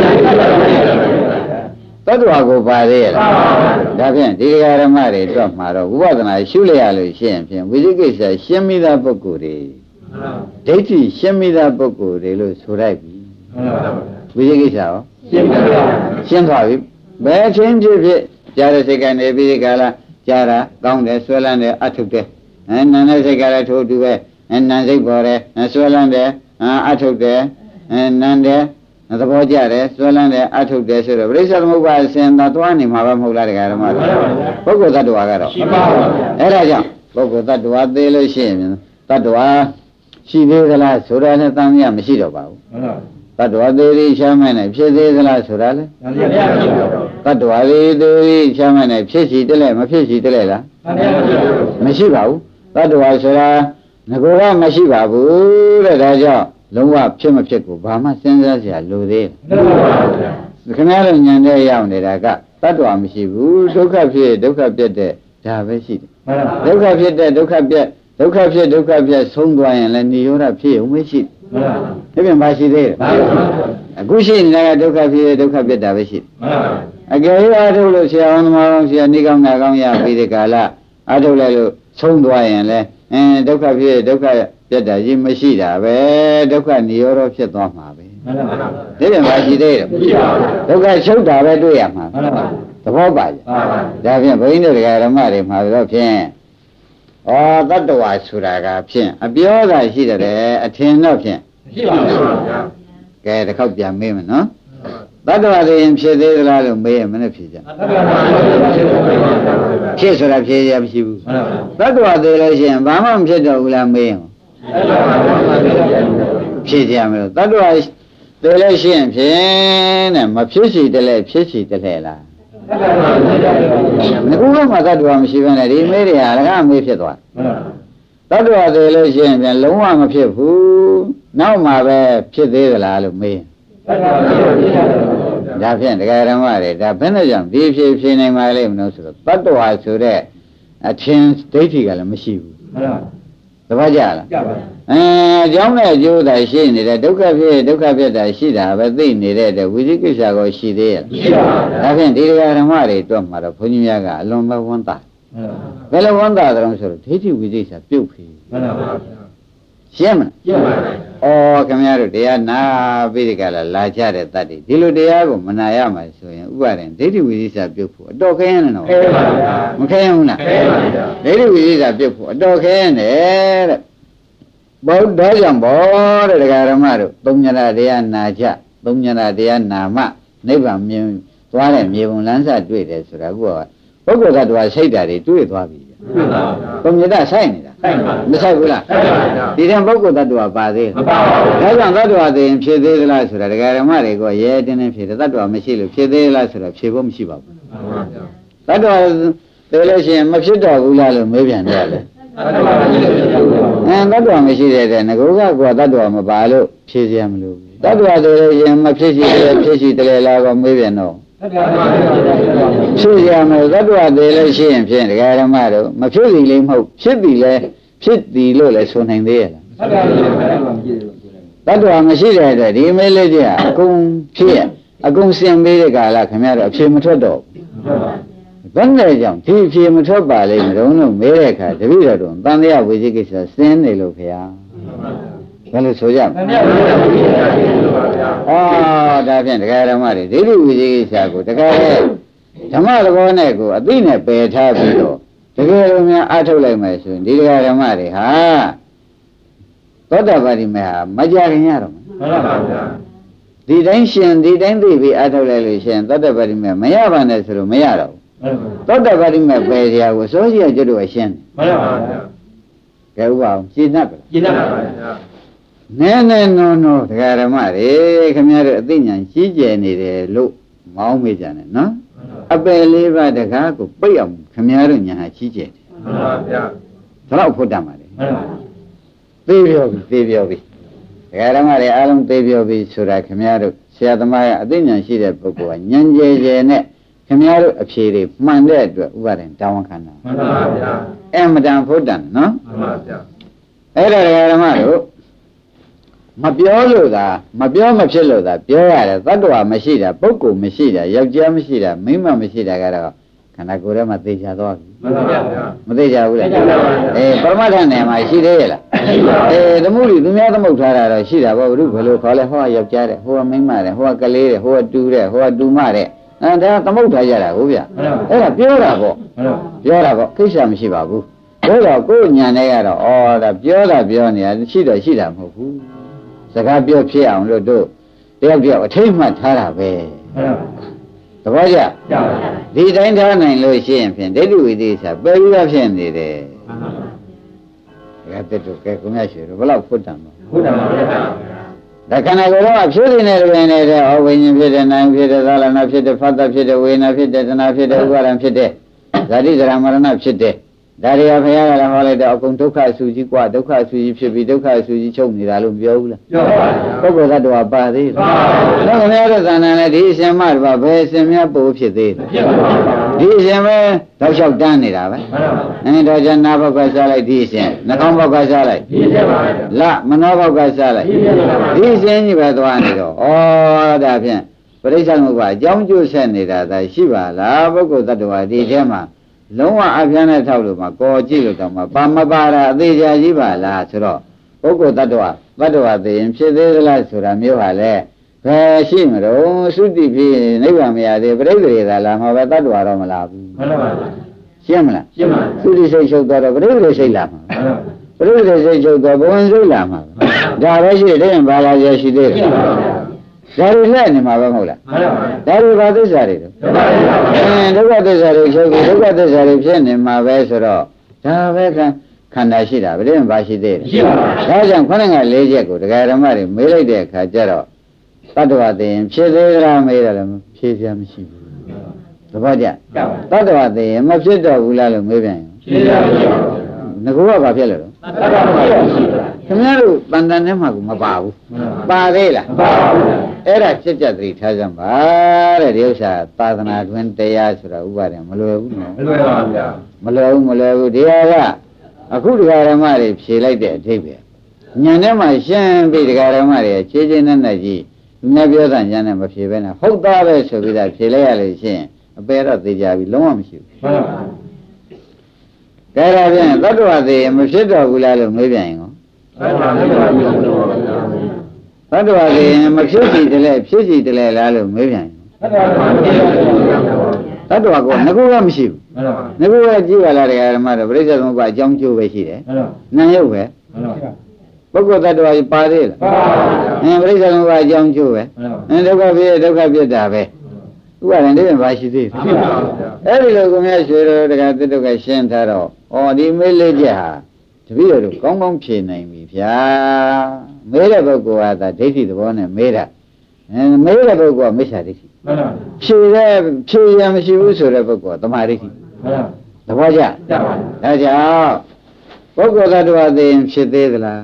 တတ္တဝါကိုပါသေးရလားဒါဖြင့်ဒီဃာရမတွေတော့မှာတော့ဝိပဿနာရှုလိုက်ရလို့ရှိရင်ဖြင့်ဝိသိကိစ္စရှင်းမိသားပုဂ္ဂိုလ်တွေဒိဋ္ဌိရှင်းမိသားပုဂ္ဂိုလ်တွေလို့ဆိုလိုက်ပြီဝိသိကိစ္စရောရှင်းသွားပြီဘယ်ချင်းဖြစ်ကြားတဲ့စိတ်ကနေပြီးကြလားကြားတာကောင်းတယ်ဆွဲလန်းတယ်အထုတ်တယ်နာနဲ့စိတ်ကလည်းထိုးတူပဲနာစိတ်ပေါ်တယ်ဆွဲလန်းတယ်အထုတ်တယ်နန်းတယ်သဘောကျတယ်ဆွဲလန်းတယ်အထုတ်တယ်ဆိုတော့ပရိစ္ဆေသမုပ္ပါအစဉ်သာသွားနေမှာပဲမဟုတ်လားတရားဓမ္မတွေပုဂ္ဂိုလ်တ attva ကတော့အဲ့ဒါကြောင့်ပုဂ္ဂိုလ်တ attva သေးလို့ရှိရင်တ attva ရှိသေးသလားဆိုတာနဲ့တန်မြတ်မရှိတော့ပါဘူးတ attva သေးသေးရှားမဲ့နဲ့ဖြစ်သေးသလားဆိုတာလေတ attva သေးသေးရှားမဲ့နဲ့ဖြစ်စီတက်လဲမဖြစ်စီတက်လဲလားမရှိပါဘူးတ attva ဆိုတာငကောကမရှိပါဘူးတဲ့ဒါကြောင့်လုံးဝဖြစ်မဖြစ်ကိုဘာမှစဉ်းစားစရာလိုသေးတယ်ခင်ဗျားတို့ဉာဏ်နဲ့ရောက်နေတာကတ attva မရှိဘူးဒုက္ခဖြစ်ဒုက္ခပြတ်တဲ့ဒါပဲရှိတယ်ဒုက္ခဖြစ်တဲ့ဒုက္ခပြတ်ဒုက္ခဖြစ်ဒုက္ခပြတ်ဆုံးသွားရင်လည်းនិရောဓဖြစ်ဦးမရှိဘူးဒါပြန်ပါရှိသေးတယ်အခုရှိနေတာကဒုက္ခဖြစ်ဒုက္ခပြတ်တာပဲရှိတယ်အကယ်၍အထုတ်လို့ဆရာအောင်သမားအောင်ဆရာနေကောင်းနာကောင်းရပြီးဒီကာလအထုတ်လိုက်လို့ဆုံးသွားရင်လည်းဒုက္ခဖြစ်ဒုက္ခပြတ်တာကြီးမရှိတာပဲဒုက္ခនិရောဓဖြစ်သွားမှာပဲဒါပြန်ပါရှိသေးတယ်ဒုက္ခချုပ်တာပဲတွေ့ရမှာသဘောပါကြဒါဖြင့်ဘုန်းကြီးတို့ဓမ္မတွေမှာတော့ဖြင့်ဩတတ္တဝါဆိုတာကဖြင့်အပြောသာရှိတယ်အထင်တော့ဖြင့်ရှိပါဘူးဗျာကဲတစ်ခေါက်ပြန်မေးမယ်နော်တတ္တဝါတွေရင်ဖြစ်သေးသလားလို့မေးရင်မနဲ့ဖြေကြဖြစ်ဆိုတာဖြေရမရှိဘူးတတ္တဝါတွေလည်းရှိရင်ဘာမှမဖြစ်တော့ဘူးလားမေးရင်ဖြေကြမယ်လို့တတ္တဝါတွေလည်းရှိရင်ဖြင့်တဲ့မဖြစ်စီတလဲဖြစ်စီတလဲလားငကူကမှတ attva မရှိဘဲနဲ့ဒီမေးတွေဟာလည်းအမေးဖြစ်သွားတ attva တွေလည်းရှိရင်ပြန်လုံးဝမဖြစ်ဘူးနောက်မှပဲဖြစ်သေးသလားလို့မေးဒါဖြင့်တရားဓမ္မတွေဒါဘယ်နဲ့ကြောင့်ဒီဖြေနိုင်ပါလိမ့်မလို့ဆိုတော့တ attva ဆိုတဲ့အထင်ဒိဋ္ဌိကလည်းမရှိဘူးသဘောကျလားအကြောင်းနဲ့အကျိုးသာရှိနေတဲ့ဒုက္ခဖြစ်ဒုက္ခပြတ်တာရှိတာပဲသိနေတဲ့ဝိသိကိစ္စကိုရှိသေးရဲ့ရှိပါဘူးဒါဖြင့်ဒီတရားဓမ္မတွေတွက်မှာတော့ဘုန်းကြီးများကအလွန်ပဲဝမ်းသာဘယ်လိုဝမ်းသာကြအောင်ဆိုတော့ဒိဋ္ဌိဝိသိကိစ္စပြုတ်ပြီမှန်ပါပါရှင်းမလားရှင်းပါပြီခင်ဗျားတို့တရားနာပြီးဒီကလာကြတဲ့တတ်ဒီလိုတရားကိုမနာရမှာဆိုရင်ဥပါဒင်ဒိဋ္ဌိဝိသိကိစ္စပြုတ်ဖို့အတော်ခဲရင်တော့ခဲပါဗျာမခဲရင်ဘူးလားခဲပါဗျာဒိဋ္ဌိဝိသိကိစ္စပြုတ်ဖို့အတော်ခဲရင်တဲ့ဘုဒ္ဓကြောင့်ဘောတဲ့တရားဓမ္မတို့သုံးညရာတရားနာကြသုံးညရာတရားနာမှနိဗ္ဗာန်မြင်သွားတဲ့မြေပုံလမ်းစတွေ့တယ်ဆိုတာကပုဂ္ဂိုလ်ကတည်းကစိတ်ဓာတ်တွေတွေ့သွားပြီကိုမြတ်တာဆိုင်နေတာမဆိုင်ဘူးလားဒီတဲ့ပုဂ္ဂိုလ်တ attva ပါသေးလားဒါကြောင့်တ attva သိရင်ဖြစ်သေးသလားဆိုတာဒကာဓမ္မတွေကရဲတင်းတင်းဖြစ်တယ်တ attva မရှိလို့ဖြစ်သေးလားဆိုတော့ဖြေဖို့မရှိပါဘူးတ attva သိလို့ရှိရင်မဖြစ်တော့ဘူးလားလို့မေးပြန်တယ်လေတ attva မရှိတဲ့ငကောကကွာတ attva မပါလို့ဖြေစရာမလိုဘူးတ attva သိလို့ရင်မဖြစ်ရှိတယ်ဖြစ်ရှိတယ်လားကောမေးပြန်တော့ဖြစ်ရမယ်တ attva သိလို့ရှိရင်ဖြင့်ဒကာဓမ္မတို့မဖြစ်စီလေးမဟုတ်ဖြစ်ပြီလဲဖြစ်သည်လို့လည်းဆိုနိုင်သေးရဲ့လားတ attva မရှိတဲ့အတွက်ဒီမေးလေးကြီးကအကုန်ဖြစ်အကုန်စင်ပေးတဲ့ကာလခင်ဗျားတို့အဖြေမထွက်တော့ဘယ်နဲ့ကြောင့်ဒီအဖြေမထွက်ပါလိမ့်မလို့မေးတဲ့အခါတပည့်တော်တို့တန်တရားဝိဇိကိစ္စစင်းနေလို့ခင်ဗျာဘယ်လိုဆိုကြမလဲဒါဖြင့်တရားဓမ္မတွေဒိဋ္ဌိဝိဇိကိစ္စကိုတကယ်ဓမ္မသဘောနဲ့ကိုအသိနဲ့ပယ်ထားပြီးတော့တကယ်လို့များအထုတ်လိုက်မယ်ဆိုရင်ဒီတရားဓမ္မတွေဟာသောတာပတိမေဟာမကြခင်ရတော့ဒီတိုင်းရှင်ဒီတိုင်းသိပြီးအထုတ်လိုက်လို့ရှင်သောတာပတိမေမရပါနဲ့ဆိုလို့မရတော့သောတာပတိမေပယ်စရာကိုစိုးကြီးကျွတ်တို့ရှင်းတယ်မှန်ပါဗျာကဲဥပအောင်ရှင်းတတ်ပါလားရှင်းတတ်ပါဗျာနည်းနည်းနော်တရားဓမ္မတွေခင်ဗျားတို့အသိဉာဏ်ရှိကျယ်နေတယ်လို့မောင်းမေးကြတယ်နော်အပယ်လေးပါးတကားကိုပိတ်အောင်ခင်ဗျားတို့ညာဟာရှိကျယ်တယ်မှန်ပါဗျာဒါတော့ဖို့တတ်ပါလေမှန်ပါသိပြောပြီတရားဓမ္မတွေအားလုံးသိပြောပြီဆိုတာခင်ဗျားတို့ဆရာသမားရဲ့အသိဉာဏ်ရှိတဲ့ပုဂ္ဂိုလ်ကဉာဏ်ကျယ်ကျယ်နဲ့ခင်ဗျားတို့အဖြေတွေမှန်တဲ့အတွက်ဥပါဒံတာဝန်ခံတာမှန်ပါဗျာအမတန်ဖို့တန်နော်မှန်ပါဗျာအဲ့ဒါတရားဓမ္မတို့မပြောလို့သာမပြောမဖြစ်လို့သာပြောရတယ်တ attva မရှိတာပုဂ္ဂိုလ်မရှိတာယောက်ျားမရှိတာမိန်းမမရှိတာကတော့ခန္ဓာကိုယ်ထဲမှာသိချသွားပြီမှန်ပါဗျာမသိချဘူးလားပရမတ္ထနယ်မှာရှိသေးရဲ့လားသမုဒိသူများသမုတ်ထားတာတော့ရှိတာပေါ့ဘုရုဘယ်လိုခေါ်လဲဟောယောက်ျားတဲ့ဟောမိန်းမတဲ့ဟောကလေးတဲ့ဟောတူတဲ့ဟောတူမတဲ့ဒါသမုတ်ထားကြတာဟုတ်ဗျအဲ့ဒါပြောတာပေါ့ကိစ္စမရှိပါဘူးဒါတော့ကိုယ်ညာနဲ့ကတော့ဒါပြောနေတာရှိတာမဟုတ်ဘူးစကားပြောဖြစ်အောင်လို့တို့တယောက်အထိတ်မှတ်ထားတာပဲသဘောကျဒီတိုင်းထားနိုင်လို့ရှိရင်ဖြင့်ဒိဋ္ဌိဝိသေစာပယ်ပြီးသားဖြစ်နေတယ်ဒါကတို့ကဲကိုမြတ်ရှိတို့ဘယ်လောက်ဖွတ်တံပါဒါခန္ဓာကိုယ်တော့ဖြစ်နေတဲ့တွင်နေတဲ့ဝိညာဉ်ဖြစ်တဲ့နာမ်ဖြစ်တဲ့သာလနာဖြစ်တဲ့ဖတ်တဖြစ်တဲ့ဝေဒနာဖြစ်တဲ့တဏှာဖြစ်တဲ့ဥပါဒံဖြစ်တဲ့ဇာတိဇရာမရဏဖြစ်တဲ့ဒါတွေကဘုရားကလည်းဟောလိုက်တော့အကုန်ဒုက္ခအဆူကြီးกว่าဒုက္ခအဆူကြီးဖြစ်ပြီးဒုက္ခအဆူကြီးချုပ်နေတာလို့ပြောဘူးလားပြောပါဘူးပုဂ္ဂိုလ်သတ္တဝါပါသေးတယ်တော့ခင်ဗျားတို့သဏ္ဍာန်နဲ့ဒီအရှင်မတပါဘယ်အရှင်များပို့ဖြစ်သေးတယ်ဒီအရှင်ပဲတော့လျှောက်တန်းနေတာပဲတော့ကျန်နာဘောက်ကစားလိုက်ဒီအရှင်နှာခေါင်းဘောက်ကစားလိုက်ဒီအရှင်ပါလမနောဘောက်ကစားလိုက်ဒီအရှင်ကြီးပဲသွားနေတော့ဒါဖြင့်ပရိစ္ဆေသမုပ္ပါအကြောင်းကျိုးဆက်နေတာသာရှိပါလားပုဂ္ဂိုလ်သတ္တဝါဒီထဲမှာလုံးဝအပြားနဲ့ထောက်လို့မှကော်ကြည့်လို့တော့မှပါမပါတာအသေးချာကြီးပါလားဆိုတော့ပုဂ္ဂိုလ်တ attva သိရင်ဖြစ်သေးသလားဆိုတာမျိုးပါလေဘယ်ရှိမလို့သုတိဖြစ်နိဗ္ဗာန်မရသေးပြိဋ္ဌိရေသာလာမှာပဲတ attva တော့မလာဘူးမှန်ပါပါရှင်းမလားရှင်းပါသုတိစိတ်ချုပ်တော့ပြိဋ္ဌိရေစိတ်လာမှာပြိဋ္ဌိရေစိတ်ချုပ်တော့ဘဝစိတ်လာမှာဒါပဲရှိတယ်ဘာလာရရှိသေးတယ်ဒါတွေနဲ့နေမှာပဲမဟုတ်လားမှန်ပါပါဒါတွေဘာသစ္စာတွေလဲဒုက္ခသစ္စာတွေချုပ်ပြီးဒုက္ခသစ္စာတွေဖြစ်နေမှာပဲဆိုတော့ဒါပဲခန္ဓာရှိတာဗျာဘာရှိသေးလဲရှိပါပါဒါကြောင့်ခொနက၄ချက်ကိုတရားဓမ္မတွေမေးလိုက်တဲ့အခါကျတော့တ attva သိရင်ဖြစ်သေးသလားမေးတယ်လည်းဖြေစရာမရှိဘူးသဘောကျတ attva သိရင်မဖြစ်တော့ဘူးလားလို့မေးပြန်ရင်ဖြေစရာမရှိပါဘူးငါကဘာဖြစ်လဲတော့ခင်ဗျားတို့တန်တန်ထဲမှာကမပါဘူးပါသေးလားမပါဘူးအဲ့ဒါချက်ချက်သတိထားကြပါတဲ့ဒီဥစ္စာသာသနာတွင်တရားဆိုတာဥပါဒံမလွယ်ဘူးနော်မလွယ်ပါဘူးဗျာမလွယ်ဘူးဒီဟာကအခုတရားဓမ္မတွေဖြေလိုက်တဲ့အထိပ္ပယ်ဉာဏ်ထဲမှာရှင်းပြီးတရားဓမ္မတွေခြေချင်းနဲ့ကြီးလူများပြောတာဉာဏ်နဲ့မဖြေဘဲနဲ့ဟုတ်သားပဲဆိုပြီးသားဖြေလိုက်ရလို့ရှင်းအပေတော့သိကြပြီလုံးဝမရှိဘူးမှန်ပါဘူးဒါကြပြန်သတ္တဝါသေးမဖြစ်တော့ဘူးလားလို့မေးပြန်ရင်သတ္တဝါသေးမဖြစ်စီတလဲဖြစ်စီတလဲလားလို့မေးပြန်ရင်သတ္တဝါကငကူကမရှိဘူးငကူကကြည့်ပါလားတရားဓမ္မတော့ပြိဿသမုပ္ပါအကြောင်းကျိုးပဲရှိတယ်နာယုတ်ပဲပုဂ္ဂိုလ်သတ္တဝါပါသေးလားပါပါပြိဿသမုပ္ပါအကြောင်းကျိုးပဲဒုက္ခဖြစ်တာပဲဥပါဒံတည်းဘာရှိသေးလဲအဲ့ဒီလိုကိုမြတ်ရွှေတော်တရားတိတုကရှင်းထားတော့ဩဒီမေးလေးချက်ဟာတပည့်တော်တို့ကောင်းကောင်းဖြေနိုင်ပြီဗျာမေးတဲ့ပုဂ္ဂိုလ်ဟာဒါဒိဋ္ဌိသဘောနဲ့မေးတာမေးတဲ့ပုဂ္ဂိုလ်ကမိစ္ဆာဒိဋ္ဌိဖြေရမရှိဘူးဆိုတဲ့ပုဂ္ဂိုလ်ကသမာဓိဋ္ဌိသဘောကျဒါကြောင့်ပုဂ္ဂိုလ်သတ္တဝါသိရင်ဖြစ်သေးသလား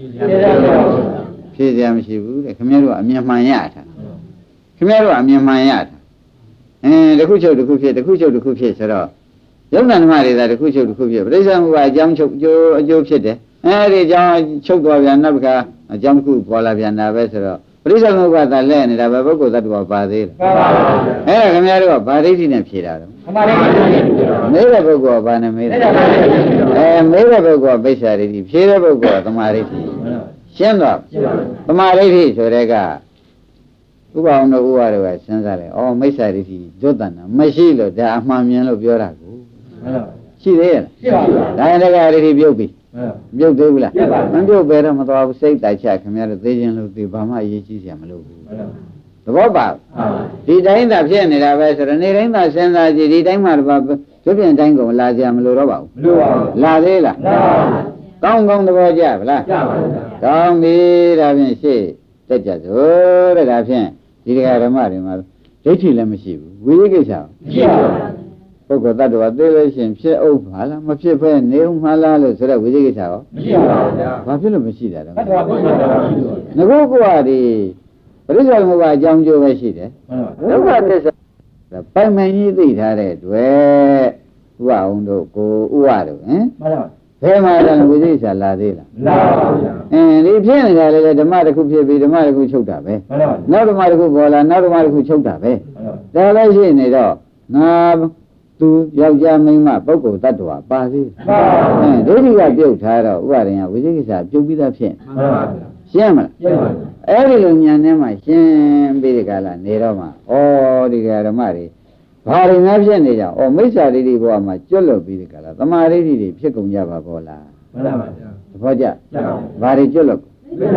ဖြေရမရှိဘူးတဲ့ခင်ဗျားတို့ကအမြင်မှန်ရတာခင်ဗျားတို့ကအမြင်မှန်ရတာတခုချုပ်တခုဖြစ်တခုချုပ်တခုဖြစ်ဆိုတော့ယုံနာဓမ္မတွေသာတခုချုပ်တခုဖြစ်ပြိဿမှုကအကြောင်းချုပ်အကျိုးဖြစ်တယ်အဲဒီအကြောင်းချုပ်သွားပြန်နောက်တစ်ခါအကြောင်းတစ်ခုပေါ်လာပြန်တာပဲဆိုတော့ပြိဿမှုကသာလဲနေတာပဲပုဂ္ဂိုလ်သတ္တဝါပါသေးလားပါပါဘူးခင်ဗျားတို့ကဗာဒိဋ္ဌိနဲ့ဖြေတာတော့မှန်ပါပါမေးတဲ့ပုဂ္ဂိုလ်ကဘာနဲ့မေးတာမေးတဲ့ပုဂ္ဂိုလ်ကပိစ္ဆာဒိဋ္ဌိဖြေတဲ့ပုဂ္ဂိုလ်ကသမာဓိဋ္ဌိရှင်းတော့သမာဓိဋ္ဌိဆိုတဲ့ကဥပအောင်တို့ဥပါတို့ကစဉ်းစားတယ်။မိစ္ဆာဒိဋ္ဌိဇွတ်တန်တာမရှိလို့ဒါအမှန်မြင်လို့ပြောတာကိုရှိသေးရဲ့လားရှိပါဘူး။ဒါရင်တကဒိဋ္ဌိပြုတ်ပြီ။ပြုတ်သေးဘူးလားမပြုတ်ပဲတော့မတော်ဘူးစိတ်တိုက်ချခင်ဗျားတို့သိခြင်းလို့သိဘာမှအရေးကြီးစရာမလိုဘူး။သဘောပေါက်ဒီတိုင်းသာဖြစ်နေတာပဲဆိုတော့နေတိုင်းသာစဉ်းစားကြည့်ဒီတိုင်းမှာတော့ကျွပြင်တိုင်းကုန်လာကြမလို့တော့ပါဘူးမလိုပါဘူးလာသေးလားလာပါဘူးကောင်းကောင်းသဘောကျဗလားကျပါဘူးကောင်းပြီဒါဖြင့်ရှေ့တက်ကြစို့တဲ့ဒါဖြင့်ဒီတရားဓမ္မတွေမှာဒိဋ္ဌိလည်းမရှိဘူးဝိရိယကိစ္စမရှိပါဘူးပုဂ္ဂိုလ်တ attva သိလို့ရှိရင်ဖြစ်ဥပ္ပါလားမဖြစ်ဖဲနေဥမှားလားလို့ဆိုတော့ဝိရိယကိစ္စရောမရှိပါဘူးဗျာဘာဖြစ်လို့မရှိတာလဲတ attva သိတာငါကဒီပရိစ္ဆေသမုပ္ပါအကြောင်းကျိုးပဲရှိတယ်ဒုက္ခသစ္စာပိုင်မှန်ကြီးသိထားတဲ့တွေ့ဥပအောင်တို့ကိုဥဝတို့ဟင်မှန်ပါဘယ်မှာလဲဝိသိကိစ္စလာသေးလားလာပါဘူးဒီဖြစ်နေတာလေဓမ္မတစ်ခုဖြစ်ပြီးဓမ္မတစ်ခုချုပ်တာပဲနောက်ဓမ္မတစ်ခုပေါ်လာနောက်ဓမ္မတစ်ခုချုပ်တာပဲဒါလည်းရှိနေတော့ငါသူယောက်ျားမိန်းမပုဂ္ဂိုလ်တ attva ပါသေးဒိဋ္ဌိကပြုတ်ထားတော့ဥပါဒင်ကဝိသိကိစ္စပြုတ်ပြီးသားဖြစ်ရှင်းမလားရှင်းပါပြီအဲ့ဒီလိုဉာဏ်နဲ့မှရှင်းပြီးဒီကလာနေတော့မှဒီကဓမ္မတွေဘာတွေများဖြစ်နေကြမိစ္ဆာဒိဋ္ဌိဘဝမှာကျွတ်လွတ်ပြီးဒီကလာသမာဓိဋ္ဌိတွေဖြစ်ကုန်ကြပါဘောလားမှန်ပါပါဗျာသဘောကျဘာတွေကျွတ်လွတ်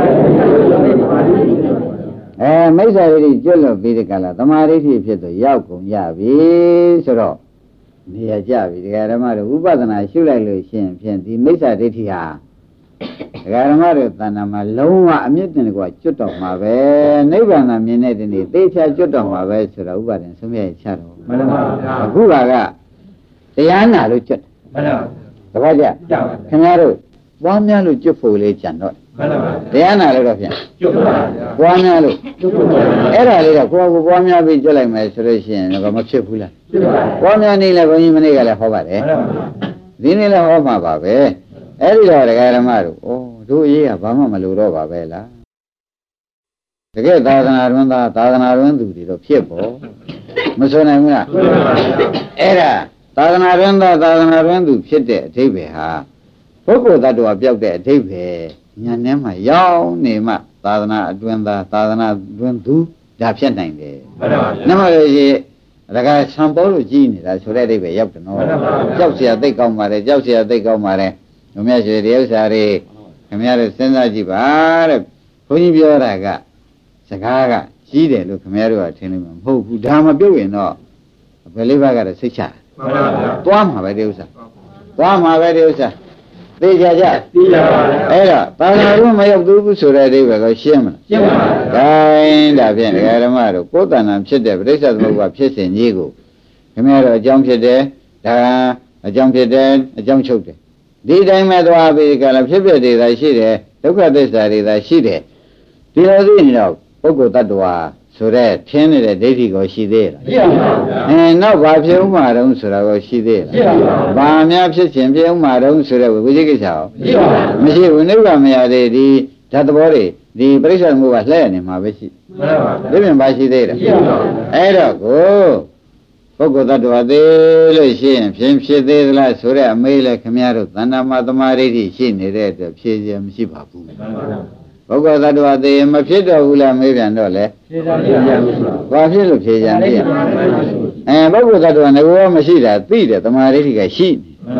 မိစ္ဆာဒိဋ္ဌိကျွတ်လွတ်ပြီးဒီကလာသမာဓိဋ္ဌိဖြစ်တော့ရောက်ကုန်ကြပြီဆိုတော့နေရာကြပြီဒီကဓမ္မတို့ဥပဒနာရှုလိုက်လို့ရှင်ဖြင့်ဒီမိစ္ဆာဒိဋ္ဌိဟာဒကာဓမ္မတို့တဏ္ဍာမှာလုံးဝအမြင့်တင်ကွာကျွတ်တော်မှာပဲနိဗ္ဗာန်သာမြင်တဲ့ဒီနေ့သေချာကျွတ်တော်မှာပဲဆိုတော့ဥပါဒင်ဆုံးဖြတ်ချတော့မှန်ပါဗျာအခုကတရားနာလို့ကျွတ်မှန်ပါဗျာတပည့်ကြခင်ဗျားတို့ပွားများလို့ကျွတ်ဖို့လေးကြံတော့မှန်ပါဗျာတရားနာလို့တော့ဖြင့်ကျွတ်ပါဗျာပွားများလို့ကျွတ်ဖို့အဲ့ဒါလေးကကိုယ်ကပွားများပြီးကျွတ်လိုက်မယ်ဆိုလို့ရှိရင်တော့မဖြစ်ဘူးလားဖြစ်ပါဗျာပွားများနေလဲဘုန်းကြီးမနေ့ကလည်းဟောပါတယ်မှန်ပါဗျာဒီနေ့လည်းဟောမှာပါပဲအဲ့ဒီတော့ဒကာဓမ္မတို့တို့အရေးကဘာမှမလိုတော့ပါပဲလားတကယ်သာသနာတွင်သာသနာတွင်သူတွေတော့ဖြစ်ပေါ်မဆိုနိုင်ဘူးလားအဲ့ဒါသာသနာတွင်သာသနာတွင်သူဖြစ်တဲ့အဓိပ္ပာယ်ဟာပုဂ္ဂိုလ်တ attva ပြောက်တဲ့အဓိပ္ပာယ်ဉာဏ်ထဲမှာရောက်နေမှသာသနာအတွင်သာသနာတွင်သူဒါဖြစ်နိုင်တယ်မှန်ပါဗျာနမရေဒါကဆံပေါ်လို့ကြီးနေတာဆိုတဲ့အဓိပ္ပာယ်ရောက်တယ်နော်ကြောက်เสียသိကောင်းပါတယ်ကြောက်เสียသိကောင်းပါတယ်ဘုရားရှင်ဒီဥစ္စာတွေခင်ဗျားတို့စဉ်းစားကြည့်ပါတဲ့ဘုန်းကြီးပြောတာကစကားကကြီးတယ်လို့ခင်ဗျားတို့ကထင်နေမှာမဟုတ်ဘူးဒါမပြုတ်ရင်တော့ဘယ်လေးပါးကတော့စိတ်ချမှန်ပါဗျာသွားမှာပဲဒီဥစ္စာသွားမှာပဲဒီဥစ္စာသိကြကြသိကြပါဗျာအဲ့တော့သာသနာ့ဘုမရောက်ဘူးဆိုတဲ့အဓိပ္ပာယ်ကိုရှင်းမလားရှင်းပါပါဗျာဒါဖြင့်ဒကာဓမ္မတို့ကိုယ်တဏ္ဍာဖြစ်တဲ့ပရိစ္ဆေသမုပ္ပါဖြစ်စဉ်ကြီးကိုခင်ဗျားတို့အကြောင်းဖြစ်တယ်ဒါအကြောင်းဖြစ်တယ်အကြောင်းချုပ်တယ်ဒီတိုင်းမဲ့သွားပြီးကြလားဖြစ်ဖြစ်တွေသာရှိတယ်ဒုက္ခသစ္စာတွေသာရှိတယ်ဒီလိုသိနေတော့ပုဂ္ဂိုလ်တ attva ဆိုတဲ့ထင်းနေတဲ့ဒိဋ္ဌိကိုရှိသေးလားရှိပါဘူးဗျာနောက်ဘာဖြစ်ဥမှာတုံးဆိုတာကိုရှိသေးလားရှိပါဘူးဘာများဖြစ်ခြင်းဖြစ်ဥမှာတုံးဆိုတဲ့ဝိသိကိစ္စရောမရှိဘူးနိဗ္ဗာန်မရသေးဒီဓာတ်သဘောတွေဒီပရိစ္ဆေသမုပ္ပါလှည့်နေမှာပဲရှိမှန်ပါဗျာဒီပြင်ဘာရှိသေးလဲရှိပါဘူးအဲ့တော့ကိုပုဂ္ဂိုလ်တ attva သေးလို့ရှိရင်ဖြစ်သေးသလားဆိုတဲ့အမေးလဲခင်ဗျားတို့သန္တာမသမာဓိဋ္ဌိရှိနေတဲ့အတွက်ဖြေရမရှိပါဘူးမှန်ပါဗျာပုဂ္ဂိုလ်သတ္တဝါသေးမဖြစ်တော့ဘူးလားမေးပြန်တော့လေဖြေတာပြရဘူးဘာဖြစ်လို့ဖြေကြံပြရပုဂ္ဂိုလ်သတ္တဝါငကောမရှိတာသိတယ်သမာဓိဋ္ဌိကရှိ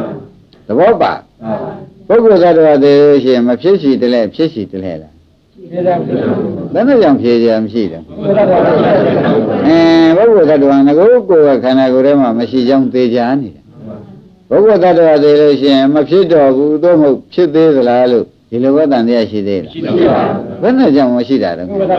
သဘောပါပုဂ္ဂိုလ်သတ္တဝါသေးလို့ရှိရင်မဖြစ်စီတလဲဖြစ်စီတလဲလားဘယ်နဲ့ကြောင့်ဖြေကြမရှိတယ်ပုဂ္ဂိုလ်သတ္တဝါငကိုယ်ကိုယ်ကခန္ဓာကိုယ်ထဲမှာမရှိကြောင်းသိကြနေတယ်ပုဂ္ဂိုလ်သတ္တဝါသိလို့ရှိရင်မဖြစ်တော့ဘူးသို့မဟုတ်ဖြစ်သေးသလားလို့ဒီလိုဝတ္တန်တရားရှိသေးလားဘယ်နဲ့ကြောင့်မရှိတာလဲပုဂ္ဂိုလ်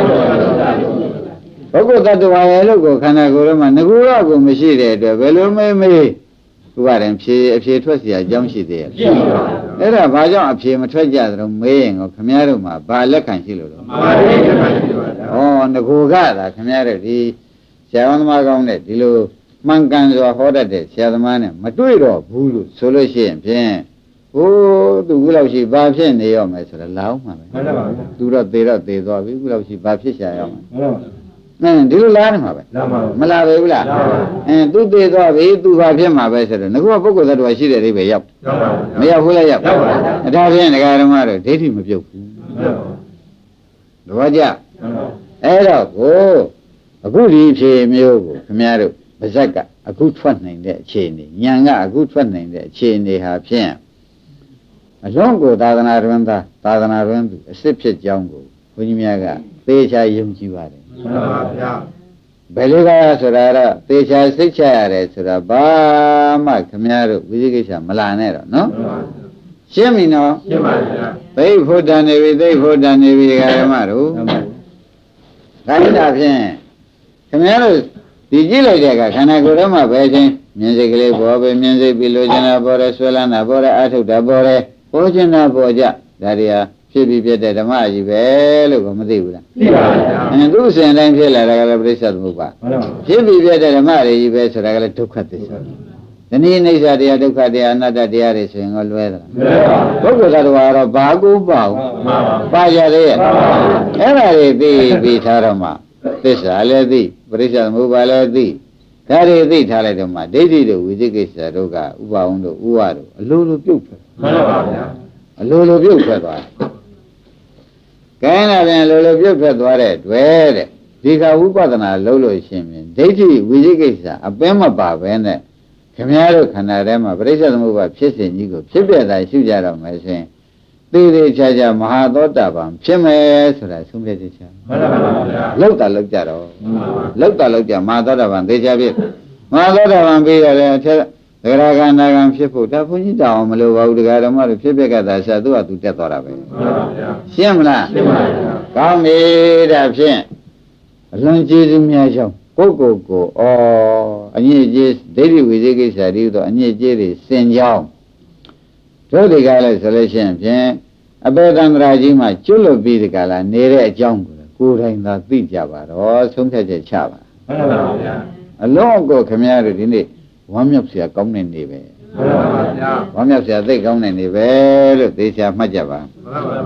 သတ္တဝါရဲ့လို့ကိုခန္ဓာကိုယ်ထဲမှာငကိုယ်ကကိုမရှိတဲ့အတွက်ဘယ်လိုမေးဥပါရင်ဖြေအဖြေထွက်เสียအကြောင်းရှိသေးရဲ့အဲ့ဒါဘာကြောင့်အဖြေမထွက်ကြသလဲမေးရင်ကိုခမည်းတော်မှာဘာလက်ခံရှိလို့လဲဩငကိုကသာခမည်းတော်ဒီဆရာသမားကောင်းတဲ့ဒီလိုမှန်ကန်စွာဟောတတ်တဲ့ဆရာသမားနဲ့မတွေ့တော့ဘူးလို့ဆိုလို့ရှိရင်ဖြင့်ဟိုးသူခုလောက်ရှိဘာဖြစ်နေရောမယ်ဆိုတော့လာအောင်မှာပဲမှန်ပါပါသူတော့သေသွားပြီခုလောက်ရှိဘာဖြစ်ရှာရအောင်မှန်ပါဒီလိုလားနေမှာပဲမလားပဲဘူးလားသူသေးသွားပြီသူဘာဖြစ်မှာပဲဆိုတော့ငါကပုဂ္ဂိုလ်သတ္တဝါရှိတဲ့အိဗယ်ရောက်မရောက်ဘူးလားရောက်ဒါဖြင့်ဒကာဓမ္မတို့ဒိဋ္ဌိမပြုတ်ဘူးတော့ကြအဲ့တော့ကိုအခုဒီဖြေမျိုးကိုခင်ဗျားတို့ပါဇက်ကအခုထွက်နိုင်တဲ့အခြေအနေဉာဏ်ကအခုထွက်နိုင်တဲ့အခြေအနေဟာဖြင့်အလုံးကိုသာသနာတွင်သာသနာတွင်သူအစ်စ်ဖြစ်ကြောင်းကိုဘုန်းကြီးများကသေချာယုံကြည်ပါတယ်မှန်ပါဗျာဘယ်လိုကဆိုတာတော့သေချာစိတ်ချရတယ်ဆိုတာဘာမှခင်ဗျားတို့ဝိသိကိစ္စမလာနဲ့တော့နော်ရှင်းပြီနော်ရှင်းပါဗျာသိဖို့တန်နေပြီသိဖို့တန်နေပြီဓမ္မတို့ဒါကြတာဖြင့်ခင်ဗျားတို့ဒီကြည့်လိုက်တဲ့အခါခန္ဓာကိုယ်ထဲမှာပဲချင်းမြင်စိတ်ကလေးပေါ်ပဲမြင်စိတ်ပြီးလိုချင်တာပေါ်တယ်ဆွဲလန်းတာပေါ်တယ်အထုတ်တာပေါ်တယ်ပေါ်ချင်တာပေါ်ကြဒါတွေဟာဖြစ်ပြီးပြတဲ့ဓမ္မကြီးပဲလို့ကမသိဘူးလားသိပါဗျာသူ့စဉ်တိုင်းဖြစ်လာတာကလည်းပြိဿသမုပ္ပါဖြစ်ပြီးပြတဲ့ဓမ္မတွေကြီးပဲဆိုတာကလည်းဒုက္ခသစ္စာဒီနေ့အိဋ္ဌတရားဒုက္ခတရားအနတ္တတရားတွေဆိုရင်ကလွဲသလားမလွဲပါဘူးပုဂ္ဂိုလ်သတ္တဝါတော့ဘာကိုပါဘူးပါကြသေးရဲ့အဲ့ဒါတွေသိပြီးထားတော့မှသစ္စာလည်းသိပရိစ္ဆေသမုပ္ပါလည်းသိဒါတွေသိထားလိုက်တော့မှဒိဋ္ဌိတို့ဝိသိကိစ္စတို့ကဥပါဝံတို့ဥဝတို့အလိုလိုပြုတ်ထွက်မှန်ပါဗျာအလိုလိုပြုတ်ထွက်သွားကဲနာပြန်လိုလိုပြုတ်ထွက်သွားတဲ့တွေ့တဲ့ဒီကဝိပဿနာလုပ်လို့ရှင်ပြန်ဒိဋ္ဌိဝိသိကိစ္စအပင်းမပါပဲနဲ့ခင်ဗျားတို့ခန္ဓာထဲမှာပရိစ္ဆေသမုပ္ပါဖြစ်စဉ်ကြီးကိုဖြစ်ပြတာရှုကြတော့မယ်ဆိုရင်သေးသေးချာချာမဟာသောတာပန်ဖြစ်မယ်ဆိုတာသုံးပြသေးချာမှန်ပါဗျာလောက်တာလောက်ကြတော့လောက်တာလောက်ကြမဟာသောတာပန်သေချာဖြစ်မဟာသောတာပန်ပြီးရတယ်အထက်သဂရကနာကံဖြစ်ဖို့ဒါဘုန်းကြီးတောင်းမလို့ပါဘူးတရားဓမ္မတွေဖြစ်ပြကတာဆက်သူကသူတက်သွားတာပဲမှန်ပါဗျာရှင်းမလားရှင်းပါဗျာကောင်းပြီဒါဖြင့်အလွန်ကျေးဇူးများကြောင်းကိုအညစ်အကြေးဒိဋ္ဌိဝိသေကိစ္စတွေတော့အညစ်အကြေးတွေစင်ကြောင်းတို့ဒီကလည်းဆိုလို့ရှိရင်ဖြင့်အပေတန္တရာကြီးမှာကျွလွတ်ပြီးဒီကလာနေတဲ့အကြောင်းကိုယ်တိုင်သာသိကြပါတော့ဆုံးဖြတ်ချက်ချပါမှန်ပါဗျာအလုံးကိုခင်ဗျားတို့ဒီနေ့ဝမ်းမြောက်เสียကောင်းနေနေပဲမှန်ပါဗျာဝမ်းမြောက်เสียသိကောင်းနေနေပဲလို့သေချာမှတ်ကြပါမှန်ပါဗျာ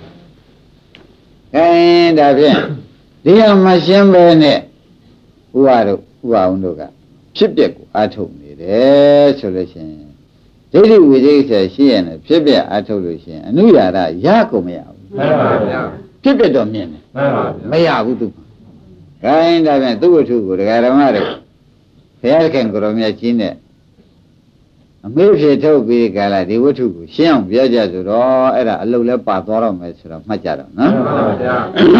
ဒါဖြင့်ဒီဟာမရှင်းပဲနဲ့ဥပါအောင်တို့ကဖြစ်ပျက်ကိုအားထုတ်နေတယ်ဆိုလို့ရှိရင်ဒိဋ္ဌိဝိသေကိစ္စရှိရင်ဖြစ်ပျက်အားထုတ်လို့ရှိရင်အနုရာဒရကုန်မရဘူးမှန်ပါဗျာဖြစ်ပျက်တော့မြင်တယ်မှန်ပါဗျာမရဘူးသူဒါဖြင့်သူ့ဝတ္ထုကိုဒကာဓမ္မတို့ဘုရားခင်ကိုရောမြတ်ကြီးနဲ့အမေးဖြေထုတ်ပြီးကြလားဒီဝတ္ထုကိုရှင်းအောင်ပြောကြဆိုတော့အဲ့ဒါအလုံးလဲပါသွားတော့မယ်ဆိုတော့မှတ်ကြတော့နော်မှန်ပါဗျာ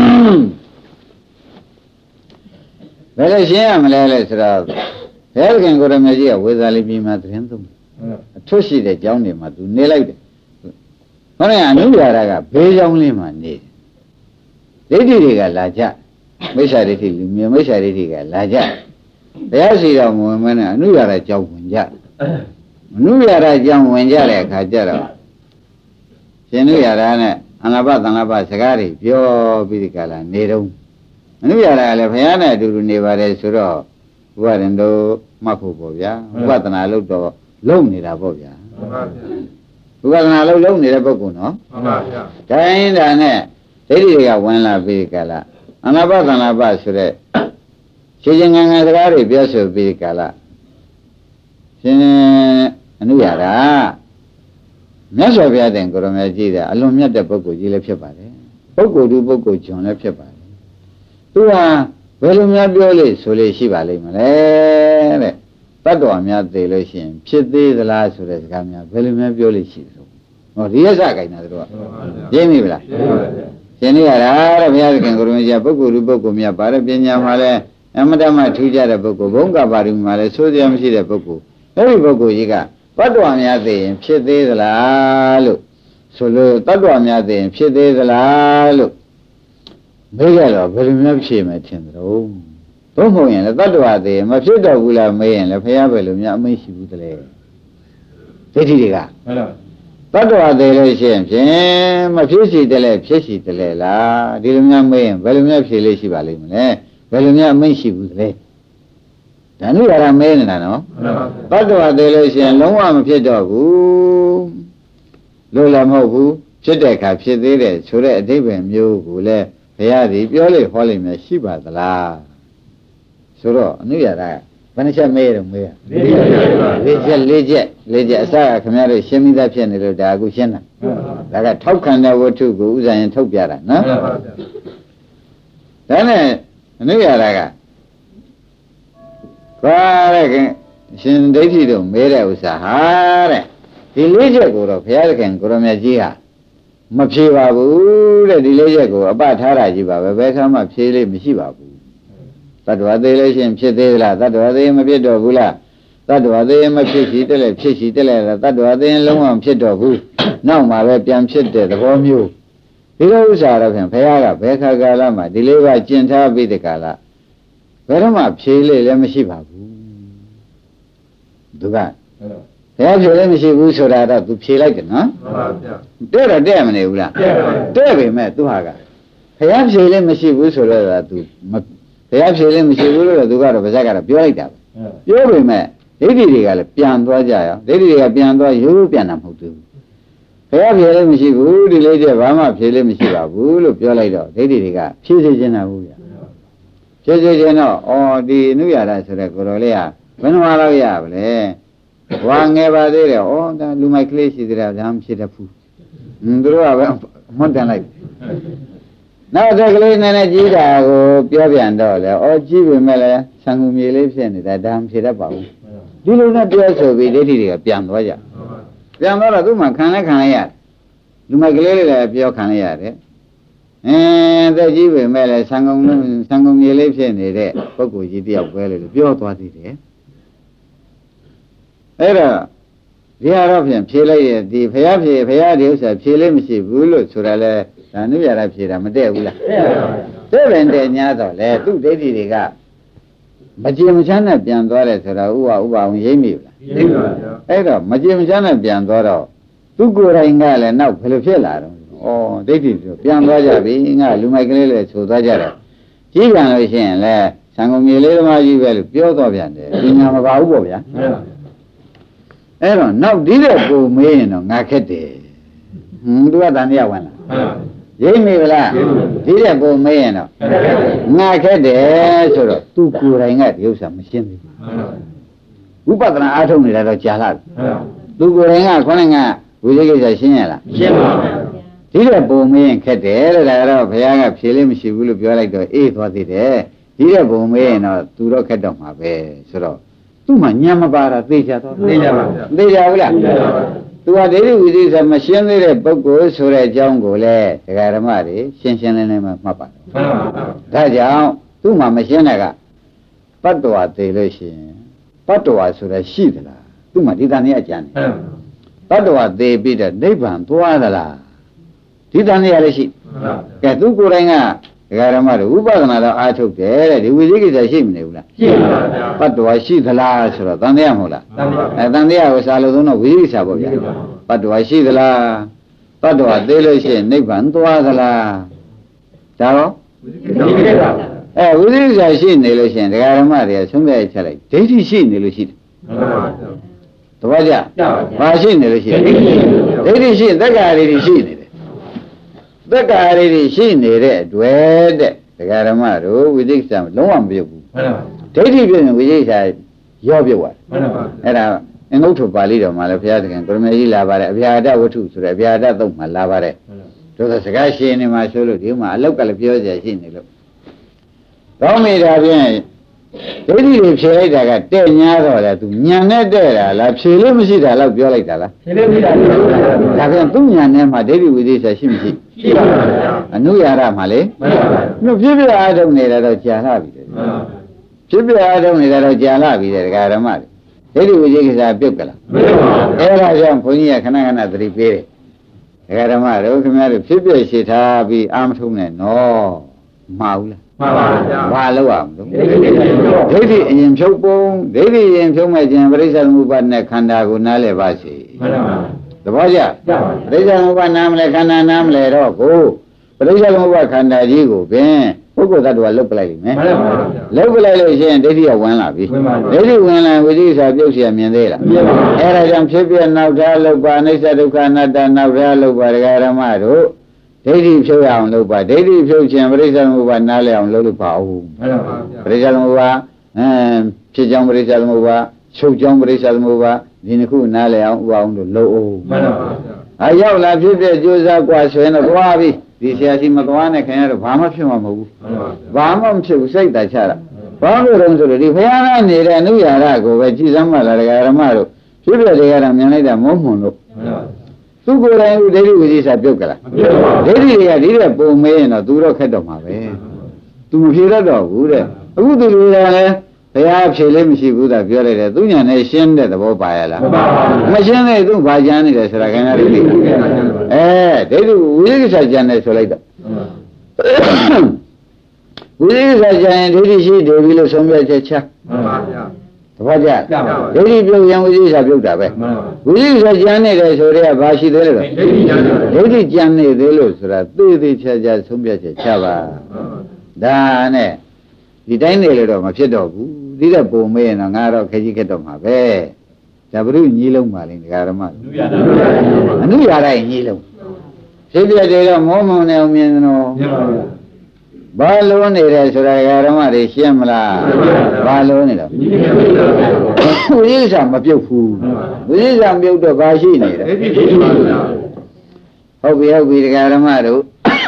ဘယ်လိုရှင်းရမလဲလဲဆိုတော့ဘုရားခင်ကိုရမကြီးကဝေဇာလိပြည်မှာသတင်းသုံးအထွတ်ရှိတဲ့ကျောင်းတွေမှာသူနေလိုက်တယ်ခေါင်းကအနုရာရကဘေးကျောင်းလေးမှာနေတယ်ဒိဋ္ဌိတွေကလာကြမိစ္ဆာဒိဋ္ဌိလူမျိုးမိစ္ဆာဒိဋ္ဌိကလာကြဘုရားရှိတော်မဝင်မနဲ့အနုရာရကျောင်းဝင်ကြအနုရာရကျောင်းဝင်ကြတဲ့အခါကျတော့ရှင်နုရာရနဲ့အနာပသန္နာပစကားတွေပြောပြီးဒီကလာနေတော့အနုရာရကလည်းဘုရားနဲ့အတူတူနေပါတယ်ဆိုတော့ဘုရားရင်တို့မှတ်ဖို့ပေါ့ဗျာဥပဒနာလို့တော့လုံနေတာပေါ့ဗျာမှန်ပါဗျာဥပဒနာလို့လုံနေတဲ့ပုဂ္ဂိုလ်နော်မှန်ပါဗျာတိုင်းတာနဲ့ဒိဋ္ဌိတွေကဝင်လာပြီးကလာအနာပသန္နာပဆိုတဲ့ရှင်ရှင်ငန်းငန်းစကားတွေပြောဆိုပြီးကလာရှင်အနုရာရမြတ်စွာဘုရားတင်ကိုရမကြီးတဲ့အလွန်မြတ်တဲ့ပုဂ္ဂိုလ်ကြီးလည်းဖြစ်ပါတယ်ပုဂ္ဂိုလ်သူပုဂ္ဂိုလ်ကျွန်လည်းဖြစ်ပါတယ်သူဟာဘယ်လိုများပြောလို့ဆိုလို့ရှိပါလိမ့်မလဲတဲ့တတ္တဝါများသိလို့ရှိရင်ဖြစ်သေးသလားဆိုတဲ့စကားများဘယ်လိုများပြောလို့ရှိသလဲဟောဒီရစကိုင်းတာတို့ကပြင်းပြီလားရှင်နေရတာတဲ့ဘုရားသခင်ကိုရမကြီးပုဂ္ဂိုလ်လူပုဂ္ဂိုလ်မြတ်ပါတဲ့ပညာမှာလဲအမတမထူးကြတဲ့ပုဂ္ဂိုလ်ဘုံကပါရမီမှာလဲဆိုးစရာမရှိတဲ့ပုဂ္ဂိုလ်အဲ့ဒီပုဂ္ဂိုလ်ကြီးကတတ္တဝါများသိရင်ဖြစ်သေးသလားလို့ဆိုလို့တတ္တဝါများသိရင်ဖြစ်သေးသလားလို့မေးကြတော့ဘယ်လိုများဖြေမယ်ထင်တယ်တော့ဘုံမဟုတ်ရင်လည်းတတ္တဝါသိရင်မဖြစ်တော့ဘူးလားမေးရင်လည်းဘုရားပဲလို့များအမိန့်ရှိဘူးတလေဒိဋ္ဌိတွေကမှန်ပါတတ္တဝါသိလို့ရှိရင်ဖြင့်မဖြစ်စီတလဲဖြစ်စီတလဲလားဒီလိုများမေးရင်ဘယ်လိုများဖြေလို့ရှိပါလိမ့်မလဲဘယ်လိုများအမိန့်ရှိဘူးတလေဒါနုရမဲနေတာနော်တတ္တဝါသိလို့ရှိရင်လုံးဝမဖြစ်တော့ဘူးလို့လည်းမဟုတ်ဘူးဖြစ်တဲ့အခါဖြစ်သေးတယ်ဆိုတဲ့အဓိပ္ပာယ်မျိုးကိုလည်းဘုရားသည်ပြောလေဟောလိမ့်မယ်ရှိပါသလားဆိုတော့အနုရတာဘယ်နှချက်မေးတော့မေးရ၄ချက်အစကခင်ဗျားတို့ရှင်းပြီးသားဖြစ်နေလို့ဒါအခုရှင်းတာဒါကထောက်ခံတဲ့ဝတ္ထုကိုဥစ္စာရင်ထုတ်ပြတာနော်ဒါနဲ့အနုရတာကဘာလဲခင်ရှင်ဒိဋ္ဌိတို့မဲတဲ့ဥစ္စာဟာတဲ့ဒီ၄ချက်ကိုတော့ဘုရားသခင်ကိုရမကြီးဟာမဖြေပါဘူးတဲ့ဒီ၄ချက်ကိုအပထားတာကြီးပါပဲဘယ်ခါမှဖြေလို့မရှိပါဘူးတတ္တဝါသေးလို့ရှိရင်ဖြစ်သေးလားတတ္တဝါသေးမဖြစ်တော့ဘူးလားတတ္တဝါသေးမဖြစ်စီတက်လဲဖြစ်စီတက်လဲတတ္တဝါသေးလုံးဝမဖြစ်တော့ဘူးနောက်မှပဲပြန်ဖြစ်တဲ့သဘောမျိုးဒီလိုဥစ္စာတော့ဖြင့်ဘုရားကဘယ်ခါကာလမှာဒီလေးပါကျင့်ထားပြီးတဲ့ကာလဘယ်တော့မှဖြေလေလည်းမရှိပါဘူးသူကဘယ်ဖြေလည်းမရှိဘူးဆိုတာတော့သူဖြေလိုက်တယ်နော်မှန်ပါဗျာတဲ့တော့တဲ့မနေဘူးလားတဲ့ပေမဲ့သူဟာကဘုရားဖြေလည်းမရှိဘူးဆိုတော့သူဘုရားဖြေလည်းမရှိဘူးလို့သူကတော့ဗဇက်ကတော့ပြောလိုက်တာပဲပြောပေမဲ့ဒိဋ္ဌိတွေကလည်းပြန်သွားကြရောဒိဋ္ဌိတွေကပြန်သွားရိုးပြန်တာမဟုတ်သေးဘူးဘုရားဖြေလည်းမရှိဘူးဒီလေးချက်ဘာမှဖြေလည်းမရှိပါဘူးလို့ပြောလိုက်တော့ဒိဋ္ဌိတွေကဖြေစေချင်တာဘူးဗျာဖြေစေချင်တော့ဒီအနုရတာဆိုတဲ့ကိုယ်တော်လေးကဘယ်နှမလောက်ရပါလဲဝါငယ်ပါသေးတယ်ဒါလူမိုက်ကလေးရှိသေးတယ်ဒါမှဖြစ်တတ်ဘူးသူတို့ကပဲမွတ်တန်လိုက်နောက်တက်ကလေးနည်းနည်းကြီးတာကိုပြောပြန်တော့လေကြီးပြီမဲ့လေဆံကူမြေလေးဖြစ်နေတာဒါမှဖြစ်တတ်ပါဘူးဒီလိုနဲ့ပြောဆိုပြီးဒိဋ္ဌိတွေကပြန်သွားကြပြန်သွားတော့သူ့မှာခံလိုက်ရလူမိုက်ကလေးလေးလည်းပြောခံလိုက်ရတယ်သက်ကြီးပြီမဲ့လေဆံကုံမြေလေးဖြစ်နေတဲ့ပုဂ္ဂိုလ်ကြီးတယောက်ပဲလို့ပြောသွားသေးတယ်အဲ့တော့ဒီဟာတော့ဖြင့်ဖြေလိုက်ရဒီဘုရားဒီဥစ္စာဖြေလေးမရှိဘူးလို့ဆိုတာလဲဒါနုရတာဖြေတာမတည့်ဘူးလားတဲ့ပင်တဲ့ညာတော့လေသူ့ဒိဋ္ဌိတွေကမကြင်မချမ်းနဲ့ပြန်သွားတယ်ဆိုတာဥပအောင်ရိမ့်မိဘူးလားရိမ့်ပါဗျာအဲ့တော့မကြင်မချမ်းနဲ့ပြန်သွားတော့သူကိုယ်တိုင်ကလည်းနောက်ဘယ်လိုဖြစ်လာတော့ဒိဋ္ဌိဆိုပြန်သွားကြပြီငါလူမိုက်ကလေးလည်းဆိုသွားကြတယ်ကြီးပြန်လို့ရှိရင်လဲသံဃာမြေလေးသမားကြီးပဲလို့ပြောတော့ပြန်တယ်ပညာမပါဘူးပေါ့ဗျာအဲ့တော့နောက်ဒီတဲ့ကိုမေးရင်တော့ငါခက်တယ်သူကတန်တရားဝင်လာရိမ့်မိဗလားဒီတဲ့ကိုမေးရင်တော့ငါခက်တယ်ဆိုတော့သူကိုယ်တိုင်ကဒီဥစ္စာမရှင်းဘူးဝိပဿနာအားထုတ်နေတာတော့ကြာလာပြီသူကိုယ်တိုင်ကခေါင်းကဝိသေကိစ္စရှင်းရလားရှင်းပါဘူးဒီတဲ့ပုံမင်းခက်တယ်တဲ့ဒါတော့ဘုရားကဖြေလေးမရှိဘူးလို့ပြောလိုက်တော့အေးသွားသေးတယ်ဒီတဲ့ပုံမင်းတော့သူတော့ခက်တော့မှာပဲဆိုတော့သူ့မှာညံမပါတာသိကြတော့သိကြပါဗျာသိကြဘူးလားသိကြပါသူကဒိဋ္ဌိဝိသေကိစ္စမရှင်းသေးတဲ့ပုဂ္ဂိုလ်ဆိုတဲ့အကြောင်းကိုလည်းဒကာဓမ္မတွေရှင်းလင်းမှမှတ်ပါတယ်မှန်ပါပါဒါကြောင့်သူ့မှာမရှင်းတဲ့ကပတ္တဝါသိလို့ရှိရင်ပတ္တဝါဆိုတာရှိသလားသူ့မှာဒီတန်နေအကျန်တယ်ပတ္တဝါသိပြီးတော့နိဗ္ဗာန်သွားသလားဒီတန်နေရလည်းရှိကဲသူကိုယ်တိုင်ကဒကာဓမ္မတွေဥပဒနာတော့အားထုတ်တယ်တဲ့ဒီဝိသေကိစ္စရှိမနေဘူးလားရှိပါဗျာပတ္တဝါရှိသလားဆိုတော့တန်တရားမဟုတ်လားတန်တရားကိုစာလို့သုံးတော့ဝိသေကိစ္စပေါ့ဗျာပတ္တဝါရှိသလားပတ္တဝါသိလို့ရှိရင်နိဗ္ဗာန်သွားသလားဒါတော့ဝိသေကိစ္စရှိနေလို့ရှိရင်ဒကာဓမ္မတွေဆုံးဖြတ်ချက်လိုက်ဒိဋ္ဌိရှိနေလို့ရှိတယ်တပည့်ကြဘာရှိနေလို့ရှိရင်ဒိဋ္ဌိရှိသက္ကာရီရှိနေတယ်သက္ကာရီရှိနေတဲ့အတွက်တဲ့ဒကာဓမ္မတို့ဝိသေကိစ္စလုံးဝမပြုတ်ဘူးဒိဋ္ဌိပြည့်ရင်ဝိသေကိစ္စရောပြုတ်သွားအဲ့ဒါအင်္ဂုတ္တပါဠိတော်မှာလည်းဘုရားသခင်ကိုရမေကြီးလာပါတယ်အဗျာဒဝတ္ထုဆိုတဲ့အဗျာဒသုံးမှာလာပါတယ်တို့ကစကားရှင်းနေမှာဆိုလို့ဒီမှာအလောက်ကလည်းပြောကြရှိနေလို့ကောင်းပြီဒါဖြင့်ဒိဋ္ဌိတွေဖြေလိုက်တာကတဲ့ညာတော့လေသူညာနဲ့တဲ့တာလားဖြေလို့မရှိတာလောက်ပြောလိုက်တာလားဖြေလို့မရှိတာဒါပြန်သူညာနဲ့မှဒိဋ္ဌိဝိသေသရှိမရှိရှိပါပါဗျာအနုရာရမှာလေမှန်ပါပါမြို့ဖြစ်ပြအားထုတ်နေတာတော့ကြာလာပြီတဲ့ဖြစ်ပြအားထုတ်နေတာတော့ကြာလာပြီတဲ့ဒကာဓမ္မတွေဒိဋ္ဌိဝိသေကိစ္စပြုတ်ကလားမပြုတ်ပါဘူးအဲ့ဒါကြောင့်ဘုန်းကြီးကခဏခဏသတိပေးတယ်ဒကာဓမ္မတို့ခင်ဗျားတို့ဖြစ်ပြရှိထားပြီးအာမထုံးနဲ့နော်မှားဘူးလားမှန်ပါဗျာဘာလို့အောင်လို့ဒိဋ္ဌိအရင်ဖြုတ်ပုံဒိဋ္ဌိရင်ဖြုတ်မဲ့ခြင်းပရိစ္ဆေသမုပ္ပါဒ်နဲ့ခန္ဓာကိုနားလည်ပါစေမှန်ပါသဘောကျပရိစ္ဆေသမုပ္ပါဒ်နားမလဲခန္ဓာနားမလဲတော့ကိုပရိစ္ဆေသမုပ္ပါဒ်ခန္ဓာကြီးကိုပင်ပုဂ္ဂိုလ်သတ္တဝါလုတ်ပလိုက်လိမ့်မယ်မှန်ပါလုတ်ပလိုက်လို့ရှိရင်ဒိဋ္ဌိကဝင်လာပြီဒိဋ္ဌိဝင်လာဝိသိကိစ္စပြုတ်เสียမြင်သေးလားမြင်ပါဘူးအဲ့ဒါကြောင့်ဖြစ်ပြနောက်ထားလုတ်ပါအနိစ္စဒုက္ခအနတ္တနောက်ထားလုတ်ပါဒကာဓမ္မတို့ဒိဋ္ဌိဖြုတ်ရအောင်လုပ်ပါဒိဋ္ဌိဖြုတ်ခြင်းပရိစ္ဆေသမုပ္ပါဒ်နားလည်အောင်လုပ်လို့ပါဦးမှန်ပါပါပရိစ္ဆေသမုပ္ပါဒ်ဖြစ်ကြောင်းပရိစ္ဆေသမုပ္ပါဒ်ချုပ်ကြောင်းပရိစ္ဆေသမုပ္ပါဒ်ဒီနှစ်ခုနားလည်အောင်ဥအောင်လို့လုပ်အောင်မှန်ပါပါအရောက်လာဖြစ်ဖြစ်ကြိုးစားကြွားဆွဲတော့သွားပြီဒီဆရာကြီးမသွားနဲ့ခင်ဗျားတို့ဘာမှဖြစ်မှာမဟုတ်ဘူးဘာမှမဖြစ်ဘူးစိတ်တချတာဘာလို့လဲဆိုတော့ဒီဘုရားနဲ့နေတဲ့အနုရာရကိုပဲကြည်စမ်းမှလာဒကာရမတို့ဖြစ်ဖြစ်တွေကမြင်လိုက်တာမုန်းမွန်လို့သူကိုယ်တိုင်ဒိဋ္ဌိဝိသေသပြုတ်ကြလားဒိဋ္ဌိတွေကဒီတဲ့ပုံမေးရင်တော့သူတော့ခက်တော့မှာပဲသူမဖြေတတ်တော့ဘူးတဲ့အခုသူတွေကလည်းဘုရားဖြေလေးမရှိဘူးသာပြောလိုက်တယ်သူညာနဲ့ရှင်းတဲ့သဘောပါရလားမရှင်းသေးသူဘာကြမ်းနေတယ်ဆိုတာခင်ဗျားတို့သိဒိဋ္ဌိဝိသေသကြမ်းတယ်ဆိုလိုက်တော့ဝိသေသကြမ်းရင်ဒိဋ္ဌိရှိတယ်ပြီလို့ဆုံးဖြတ်ချက်ချမှန်ပါဗျာသဘောကျဒိဋ္ဌိပြုတ်ရင်ဝိသေသပြုတ်တာပဲဝိသေသကြမ်းနေတယ်ဆိုတော့ဘာရှိသေးလဲတော့ဒိဋ္ဌိကြမ်းနေသေးလို့ဆိုတာသေသေးချာချာဆုံးဖြတ်ချက်ချပါဒါနဲ့ဒီတိုင်းနေလို့တော့မဖြစ်တော့ဘူးဒီတဲ့ပုံမေးရင်တော့ငါတော့ခကြီးခက်တော့မှာပဲဒါဘုရုညီလုံးပါလိမ့်ဒကာရမအနုရတိုင်းညီလုံးဖြစ်ပြတယ်တော့မောမုံနေအောင်မြင်တော့ဘာလုံးနေတယ်ဆိုတာဒကာရမတွေရှင်းမလားဘာလုံးနေတော့ဝိသေသမပြုတ်ဘူးဝိသေသမပြုတ်တော့ဘာရှိနေတယ်ဟုတ်ပြီဒကာရမတို့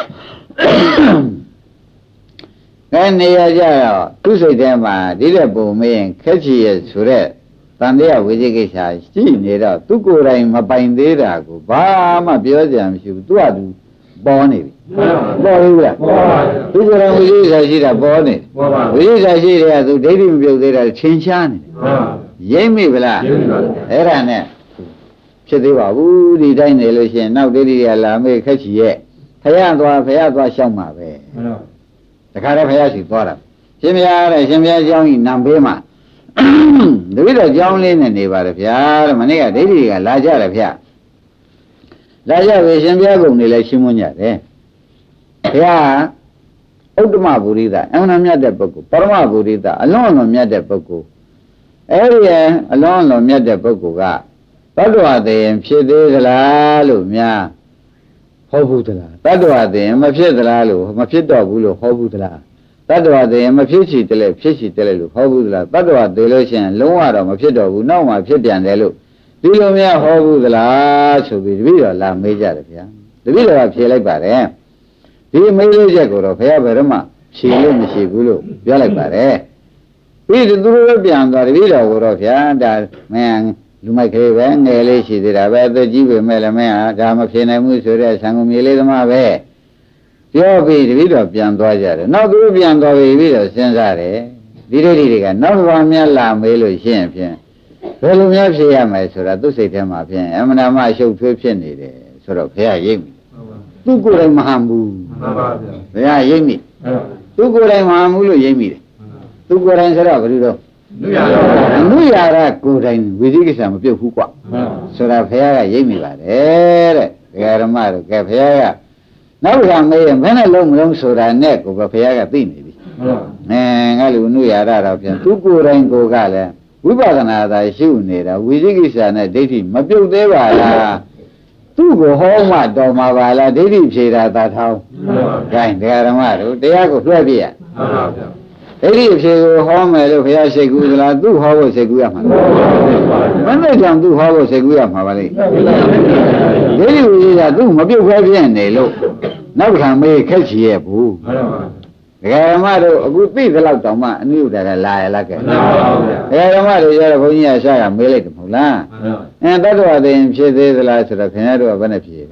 အဲနေရကြတော့သူ့စိတ်ထဲမှာဒီတဲ့ပုံမင်းခက်ချီရဲ့ဆိုတဲ့တန်တရားဝိသေကိစ္စရှိနေတော့သူကိုယ်တိုင်မပိုင်သေးတာကိုဘာမှပြောစရာမရှိဘူးသူကသူပေါ်နေပြီပေါ်ပြီလားသူကိုယ်တိုင်ဝိသေကိစ္စရှိတာပေါ်နေဝိသေကိစ္စရှိတယ်ကသူဒိဋ္ဌိမပြုတ်သေးတာချင်းရှားနေရိမ့်မိဗလားအဲ့ဒါနဲ့ဖြစ်သေးပါဘူးဒီတိုင်းနေလို့ရှိရင်နောက်ဒိဋ္ဌိကလာမေးခက်ချီရဲ့ဖယားသွားရှောက်မှာပဲတခါတည်းဘုရားရှိသွားတာရှင်ဘုရားတဲ့ရှင်ဘုရားကျောင်းကြီးနံပေးမှာတပည့်တော်ကျောင်းလေးနဲ့နေပါတယ်ဗျာတဲ့မနေ့ကဒိဋ္ဌိကလာကြတယ်ဗျာလာကြပြီရှင်ဘုရားကုံနေလဲရှင်းမွန်းကြတယ်ဘုရားဥတ္တမဗုဒိသအမှန်မြတ်တဲ့ပုဂ္ဂိုလ်ပရမဗုဒိသအလွန်မြတ်တဲ့ပုဂ္ဂိုလ်အဲ့ဒီအလွန်မြတ်တဲ့ပုဂ္ဂိုလ်ကတတ္တဝသေရင်ဖြစ်သေးသလားလို့များဟောဘူးသလားတတ္တဝသေရင်မဖြစ်သလားလို့မဖြစ်တော့ဘူးလို့ဟောဘူးသလားတတ္တဝသေရင်မဖြစ်ချီတယ်ဖြစ်ချီတယ်လို့ဟောဘူးသလားတတ္တဝသေလို့ရှိရင်လုံးဝတော့မဖြစ်တော့ဘူးနောက်မှဖြစ်ပြန်တယ်လို့ဒီလိုများဟောဘူးသလားဆိုပြီးတပည့်တော်လာမေးကြတယ်ဗျာတပည့်တော်ကဖြေလိုက်ပါတယ်ဒီမေးလို့ချက်ကိုတော့ဘုရားဘယ်တော့မှဖြေလို့မရှိဘူးလို့ပြောလိုက်ပါတယ်ပြီးသူတို့ပြန်သွားတပည့်တော်ကိုတော့ဗျာဒါမင်းလူမိုက်ကလေးပဲငယ်လေးရှိသေးတာပဲအသက်ကြီးပေမဲ့လည်းမင်းဟာဒါမဖြေနိုင်ဘူးဆိုတဲ့ဆံကုန်မြေလေးသမားပဲပြောပြီးတပည့်တော်ပြန်သွားကြတယ်နောက်သူပြန်သွားပြီးတော့စဉ်းစားတယ်ဒီဒိဋ္ဌိတွေကနောက်ဘာများလာမေးလို့ရှိရင်ဖြင့်ဘယ်လိုများဖြေရမလဲဆိုတာသူ့စိတ်ထဲမှာဖြင့်အမှန်တမ်းအရှုပ်ထွေးဖြစ်နေတယ်ဆိုတော့ဘုရားရိပ်မိသူကိုယ်တိုင်မဟန်ဘူးမှန်ပါဗျာဘုရားရိပ်မိသူကိုယ်တိုင်မဟန်ဘူးလို့ရိပ်မိတယ်သူကိုယ်တိုင်ဆိုတော့ဘယ်လိုတော့နုရာရကိုယ်တိုင်ဝိသိကိစ္စမပြုတ်ဘူးကွာဆိုတာဘုရားကရိပ်မိပါတယ်တဲ့ဒကာရမတို့ကဲဘုရားကနောက်တစ်ခါမေးရင်ဘယ်နဲ့လုံးမလုံးဆိုတာနဲ့ကိုပဲဘုရားကသိနေပြီငါလူနုရာရတော့ပြန်သူကိုယ်တိုင်ကိုကလည်းဝိပဿနာသာရှုနေတာဝိသိကိစ္စနဲ့ဒိဋ္ဌိမပြုတ်သေးပါလားသူ့ကိုဟောမှတော်မှာပါလားဒိဋ္ဌိဖြေတာသာထောင်းဂိုင်းဒကာရမတို့တရားကိုလွှဲပြရမှန်ပါဗျာဒိဋ္ဌိဖြေကိုဟောမယ်လို့ဘုရားရှိခိုးသလားသူ့ဟောဖို့စိတ်ကူးရမှာမနဲ့ကြောင့်သူ့ဟောဖို့စိတ်ကူးရမှာပါလေဒိဋ္ဌိဝိသေကသူ့မပြုတ်ခွဲပြင်းနေလို့နောက်ခံမေးခက်ချီရဲ့ဘူးဒဒကာဓမ္မတို့အခုသိသလောက်တောင်မှအနုဒရာလာရလားကဲမှန်ပါဗျာဒကာဓမ္မတို့ရတော့ဘုန်းကြီးကရှာကမေးလိုက်တယ်မဟုတ်လားတတ္တဝါသိရင်ဖြစ်သေးသလားဆိုတော့ခင်ဗျားတို့ကဘယ်နဲ့ဖြေ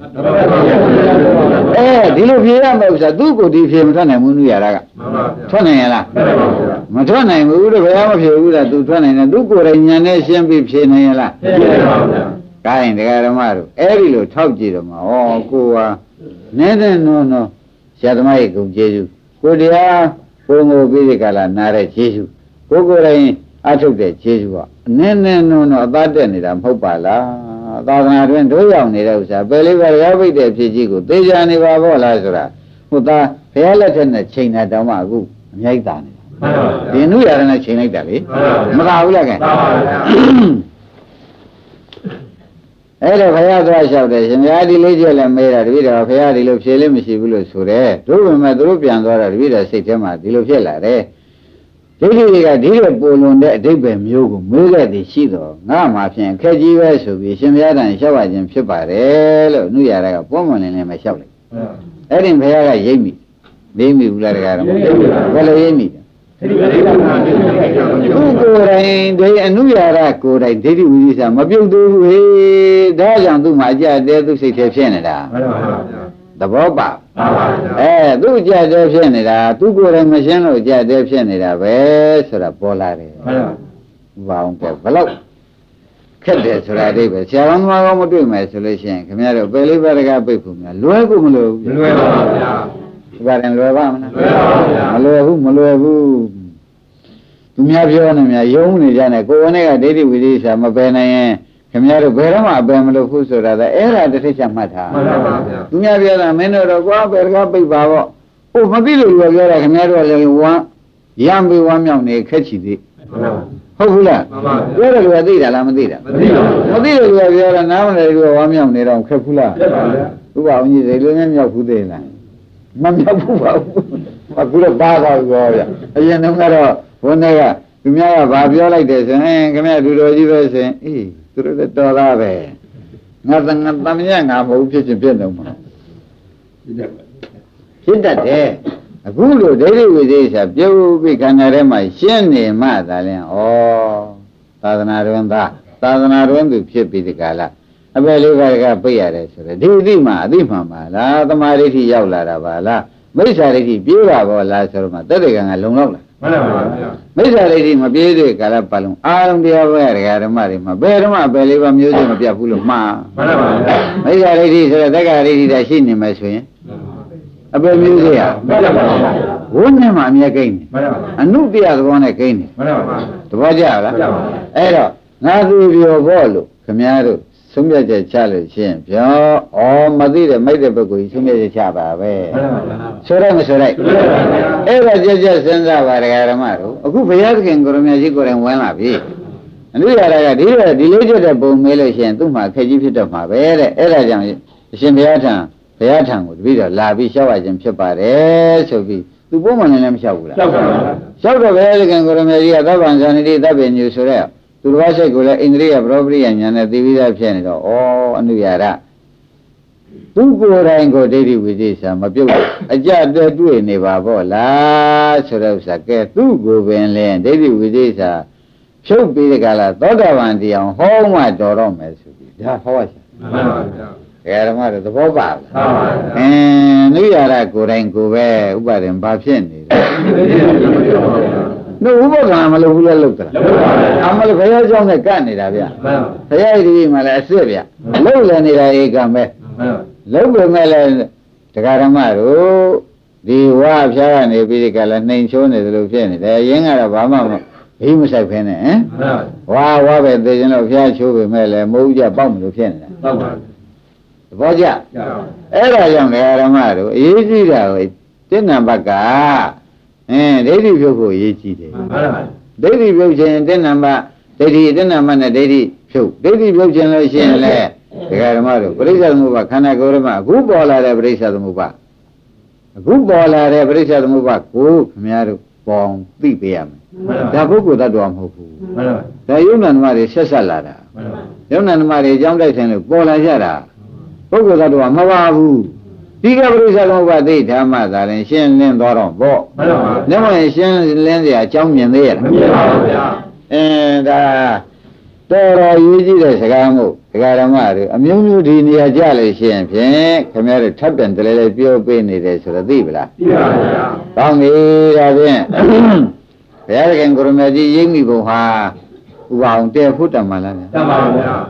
ဒီလိုဖြေရမှာဥစ္စာသူ့ကိုဒီဖြေမထွက်နိုင်ဘူးနုရတာကထွက်နိုင်ရလားမထွက်နိုင်ဘူးတော့ဘယ်မှမဖြေဘူးလားသူထွက်နိုင်တယ်သူကိုယ်တိုင်ဉာဏ်နဲ့ရှင်းပြီးဖြေနိုင်ရလားဖြေပါဗျာဒါရင်ဒကာဓမ္မတို့အဲ့ဒီလိုထောက်ကြည့်တော့မှာဩကိုဟာနည်းနည်းနော်ဆရာသမားရဲ့ဂုဏ်ကျေးဇူးကိုတရားကိုငိုပြီးဒီကလာနားတဲ့ကျေးဇူးကိုယ်တိုင်အထုတ်တဲ့ကျေးဇူးကအနည်းနည်းနော်အသားတက်နေတာမဟုတ်ပါလားသာသနာတွင်တို့ရောက်နေတဲ့ဥစ္စာပယ်လေးပါးရပိတ်တဲ့ဖြစ်ကြီးကိုသိကြနေပါဘောလားဆိုတာဟုတ်သားဘုရားလက်ထက်နဲ့ချိန်တာတောင်မှအခုအမြိုက်တာနေတာဒီနုရတဲ့နဲ့ချိန်လိုက်တာလေမသာဘူးလားကဲအဲ့တော့ဘုရားသွားလျှောက်တယ်ရှင်ဘုရားဒီလေးကျက်လည်းမေးတာတပည့်တော်ဘုရားဒီလိုဖြေလို့မရှိဘူးလို့ဆိုတယ်တို့ပေမဲ့တို့ပြန်သွားတာတပည့်တော်စိတ်ထဲမှာဒီလိုဖြစ်လာတယ်ဒိဋ္ဌိတွေကဒီလိုပုံလွန်တဲ့အဓိပ္ပာယ်မျိုးကိုမေးခဲ့သည်ရှိတော့ငါမှဖြင့်အခက်ကြီးပဲဆိုပြီးရှင်ဘုရားတန်လျှောက်ပါခြင်းဖြစ်ပါတယ်လို့နုရတာကပွင့်ပွင့်လင်းလင်းပဲလျှောက်လိုက်အဲ့ဒီဘုရားကရိပ်မိနေမိဘူးလားတကားတော့ဘယ်လိုရိပ်မိသူကိုယ်တိုင်ဒီအနုရတာကိုယ်တိုင်ဒိဋ္ဌိဝိသေသမပြုတ်သေးဘူးဟေးဒါကြောင့်သူ့မှာအကြတဲ့သူစိတ်ထဲဖြစ်နေတာမှန်ပါဗျာသဘောပါမှန်ပါဗျာသူ့အကြတဲ့ဖြစ်နေတာသူကိုယ်တိုင်မရှင်းလို့အကြတဲ့ဖြစ်နေတာပဲဆိုတာပေါ်လာတယ်မှန်ပါဘာအောင်ကဘလို့ခက်တယ်ဆိုတာအိပဲဆရာတော်မှာကောမတွေ့မယ်ဆိုလို့ရှိရင်ခင်ဗျားတို့ပယ်လေးပါးတကားပိတ်ဖို့များလွယ်ကိုမလွယ်ဘူးလွယ်ပါဗျာဒီပါရင်လွယ်ပါမလားလွယ်ပါဗျာမလွယ်ဘူးသူများပြောနေများယုံနေကြတယ်ကိုယ်နဲ့ကဒိဋ္ဌိဝိသေသမပယ်နိုင်ရင်ခင်ဗျားတို့ဘယ်တော့မှအပယ်မလို့ဘူးဆိုတာအဲ့ဒါတစ်ထစ်ချက်မှတ်ထားမှန်ပါဗျာသူများပြောတာမင်းတို့တော့ကွာဘယ်တကားပိတ်ပါပေါ့ဟိုမသိလို့ပြောတာခင်ဗျားတို့ကလည်းဝမ်းရံပြီးဝမ်းမြောက်နေခက်ချီသေးဟုတ်ဘူးလားပြောတယ်ကသိတာလားမသိတာမသိလို့ပြောတာနားမလဲလို့ဝမ်းမြောက်နေတော့ခက်ဘူးလားခက်ပါဗျာသူကအောင်ကြီးစိတ်လုံးနဲ့မြောက်ဘူးသေးလားမမြောက်ဘူးပါဘူးအခုတော့ပါသွားပြီဗျာအရင်ကတော့ဘုန်းကြီးကသူများကဘာပြောလိုက်တယ်ဆိုရင်ခင်ဗျားဒူတော်ကြီးပဲဆိုရင်အေးသူတို့လည်းတော်သားပဲငါသမီးငါမဟုတ်ဖြစ်ချင်းဖြစ်နေမှာဖြစ်တတ်တယ်အခုလိုဒိဋ္ဌိဝိသေသပြုတ်ပြီးခန္ဓာထဲမှာရှင်းနေမှသာလဲဩသာသနာတော်သာသနာတော်သူဖြစ်ပြီးဒီကလာအပယ်လေးပါးကပြည့်ရတယ်ဆိုတော့ဒီအသိမှန်ပါလားသမာဓိဋ္ဌိရောက်လာတာပါလားမိစ္ဆာဒိဋ္ဌိပြေးတာပေါ့လားဆိုတော့မှတတ္တကံကလုံလောက်လာမှန်ပါဗျာမိစ္ဆာဒိဋ္ဌိမပြေးသေးကာလပတ်လုံးအာရုံတရားပဲဒကာဓမ္မတွေမှာဘယ်ဓမ္မပဲလေးပါမျိုးစုံမပြတ်ဘူးလို့မှားမှန်ပါဗျာမိစ္ဆာဒိဋ္ဌိဆိုတော့တက္ကရာဒိဋ္ဌိတာရှိနေမယ်ဆိုရင်အပယ်မျိုးစေ့ရမှန်ပါဗျာဝိနည်းမှာအမြဲကိန်းနေမှန်ပါဗျာအနုတ္တရသဘောနဲ့ကိန်းနေမှန်ပါဗျာသဘောကျလားအဲ့တော့ငါသူပြောဖို့လို့ခင်ဗျားတို့ဆုံးဖြတ်ချက်ချလို့ရှိရင်ပြောမသိတဲ့မိုက်တဲ့ပုဂ္ဂိုလ်ကြီးဆုံးဖြတ်ချက်ချပါပဲဆိုတော့မဆိုလိုက်အဲ့ဒါကြက်စဉ်းစားပါဒကာဓမ္မတို့အခုဘုရားသခင်ကိုရမကြီးကိုယ်တိုင်ဝင်လာပြီအနုရတာကဒီလေးချက်တဲ့ပုံမေးလို့ရှိရင်သူ့မှာခက်ကြီးဖြစ်တော့မှာပဲတဲ့အဲ့ဒါကြောင့်အရှင်ဘုရားထံကိုတပည့်တော်လာပြီးရှောက်ရခြင်းဖြစ်ပါတယ်ဆိုပြီးသူပုံမှန်လည်းမလျှောက်ဘူးလားလျှောက်ပါဘူးလျှောက်တော့ဘုရားသခင်ကိုရမကြီးကသဗ္ဗံဇာနိတိသဗ္ဗညုဆိုတဲ့သူတစ်ပါးစိတ်ကိုလည်းဣန္ဒြိယပရောပရိယညာနဲ့သိပြီးသားဖြစ်နေတော့အနုရတာသူကိုယ်တိုင်ကိုဒိဋ္ဌိဝိသေသမပြုတ်အကြတဲ့တွေ့နေပါပေါ့လားဆိုတဲ့ဥစ္စာကဲသူ့ကိုယ်ပင်လဲဒိဋ္ဌိဝိသေသဖြုတ်ပြီးတဲ့ကလာသောတာပန်တရားဟောမှတော်တော့မယ်ဆိုပြီးဒါဟောရမှန်ပါဗျာဓမ္မတို့သဘောပါလားမှန်ပါဗျာနုရတာကိုယ်တိုင်ကိုယ်ပဲဥပါဒံဘာဖြစ်နေလဲတို့ဥပဒနာမလုပ်ဘူးလဲလုပ်တာအမလို့ဘုရားကြောင့်နဲ့ကတ်နေတာဗျဘုရားဒီမှာလည်းအစ်စ်ဗျလုပ်လည်းနေတာဧကံပဲလုပ်ပေမဲ့လည်းတရားဓမ္မတို့ဒီဝါဖျားကနေပြီးဒီကလည်းနှိမ်ချိုးနေသလိုဖြစ်နေတယ်ရင်းကတော့ဘာမှဘေးမဆိုင်ဖ ೇನೆ ဟမ်ဝါပဲသိရင်တော့ဖျားချိုးပေမဲ့လည်းမဟုတ်ကြပေါက်မလို့ဖြစ်နေတာဟုတ်ပါဘူးသဘောကျအဲ့ဒါကြောင့်တရားဓမ္မတို့အရေးကြီးတာကိုတိဏ္ဍဘကဒိဋ္ဌိပြုတ်ဖို့အရေးကြီးတယ်မှန်ပါပါဒိဋ္ဌိပြုတ်ခြင်းတိဏ္ဍမဒိဋ္ဌိတိဏ္ဍမနဲ့ဒိဋ္ဌိဖြုတ်ဒိဋ္ဌိပြုတ်ခြင်းလို့ရှိရင်လေဒကာဓမ္မတို့ပရိစ္ဆေသမုပ္ပါခန္ဓာကိုယ်ဓမ္မအခုပေါ်လာတဲ့ပရိစ္ဆေသမုပ္ပါအခုပေါ်လာတဲ့ပရိစ္ဆေသမုပ္ပါကိုခင်ဗျားတို့ပေါင်းသိပေးရမယ်ဒါပုဂ္ဂိုလ်တ attva မဟုတ်ဘူးမှန်ပါဒါယုံနာဓမ္မတွေဆက်ဆက်လာတာမှန်ပါယုံနာဓမ္မတွေအကြောင်းတိုက်ဆိုင်လို့ပေါ်လာကြတာပုဂ္ဂိုလ်တ attva မပါဘူးဒဒီကပရိစ္ဆေသမုပ္ပါသိဓမ္မသာရင်ရှင်းလင်းသွားတော့ပေါ့မှန်ပါဘူးရှင်းလင်းเสียအကြောင်းမြင်သေးရဲ့မမြင်ပါဘူးဗျာဒါတော်တော်ရေးကြည့်တဲ့စကားမို့ဒကာဓမ္မတွေအမျိုးမျိုးဒီနေရာကြလို့ရှိရင်ဖြင့်ခင်ဗျားတို့ထပ်ပြန်တလဲလဲပြောပေးနေတယ်ဆိုတော့သိပလားသိပါဗျာကောင်းပြီဒါဖြင့်ဘုရားခင်ကိုရမကြီးရိပ်မိဘုံဟာဥပအောင်တဲ့ဖို့တတ်မှလားဗျာတတ်ပါဗျာ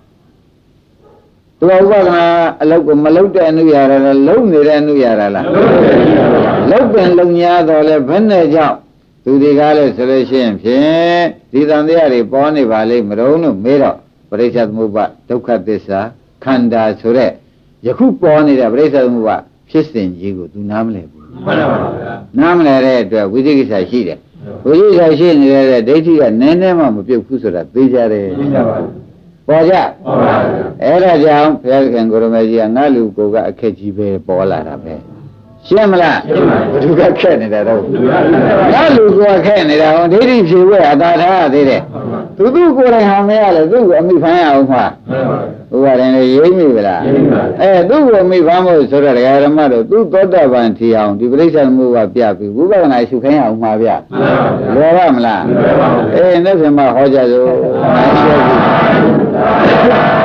သူဥပဒနာအလုတ်ကိုမလုတ်တဲ့အနုရတာလားလုံနေတဲ့အနုရတာလားလုတ်ပင်လုံညာတော့လဲဘယ်နဲ့ကြောင့်သူဒီကားလဲဆိုလို့ရှိရင်ဖြင့်ဒီတန်တရားတွေပေါ်နေပါလိမ့်မတော်လို့မေးတော့ပရိစ္ဆေသမုပ္ပါဒုက္ခသစ္စာခန္ဓာဆိုတဲ့ယခုပေါ်နေတဲ့ပရိစ္ဆေသမုပ္ပါဖြစ်စဉ်ကြီးကိုသူနားမလဲဘူးမှန်ပါဗျာနားမလဲတဲ့အတွက်ဝိသိကိစ္စရှိတယ်ဝိသိကိစ္စရှိနေတဲ့ဒိဋ္ဌိကနည်းနည်းမှမပြုတ်ဘူးဆိုတာသိကြတယ်သိကြပါပေါ်ကြပေါ်ပါဗျာအဲ့ဒါကြောင့်ဘုရားခင်ကိုရမကြီးကငါလူကိုကအခက်ကြီးပဲပေါ်လာတာပဲရှင်းမလားရှင်းပါပြီဘုရားခက်နေတာတော့ငါလူကိုခက်နေတာဟောဒိဋ္ဌိဖြေဝဲအသာထားသေးတယ်သူကိုယ်တိုင်ဟာမရလေသူ့ကိုအမိဖမ်းရအောင်မှာဥပါရင်လေရိမ့်မိဗလားသူ့ကိုအမိဖမ်းဖို့ဆိုတော့ဒကာဓမ္မတို့သူသောတာပန်ထီအောင်ဒီပရိစ္ဆေသမုပ္ပါပြပြီးဝိပဿနာရှုခိုင်းအောင်မှာဗျလွယ်ပါမလားနေ့ပြန်မှဟောကြစို့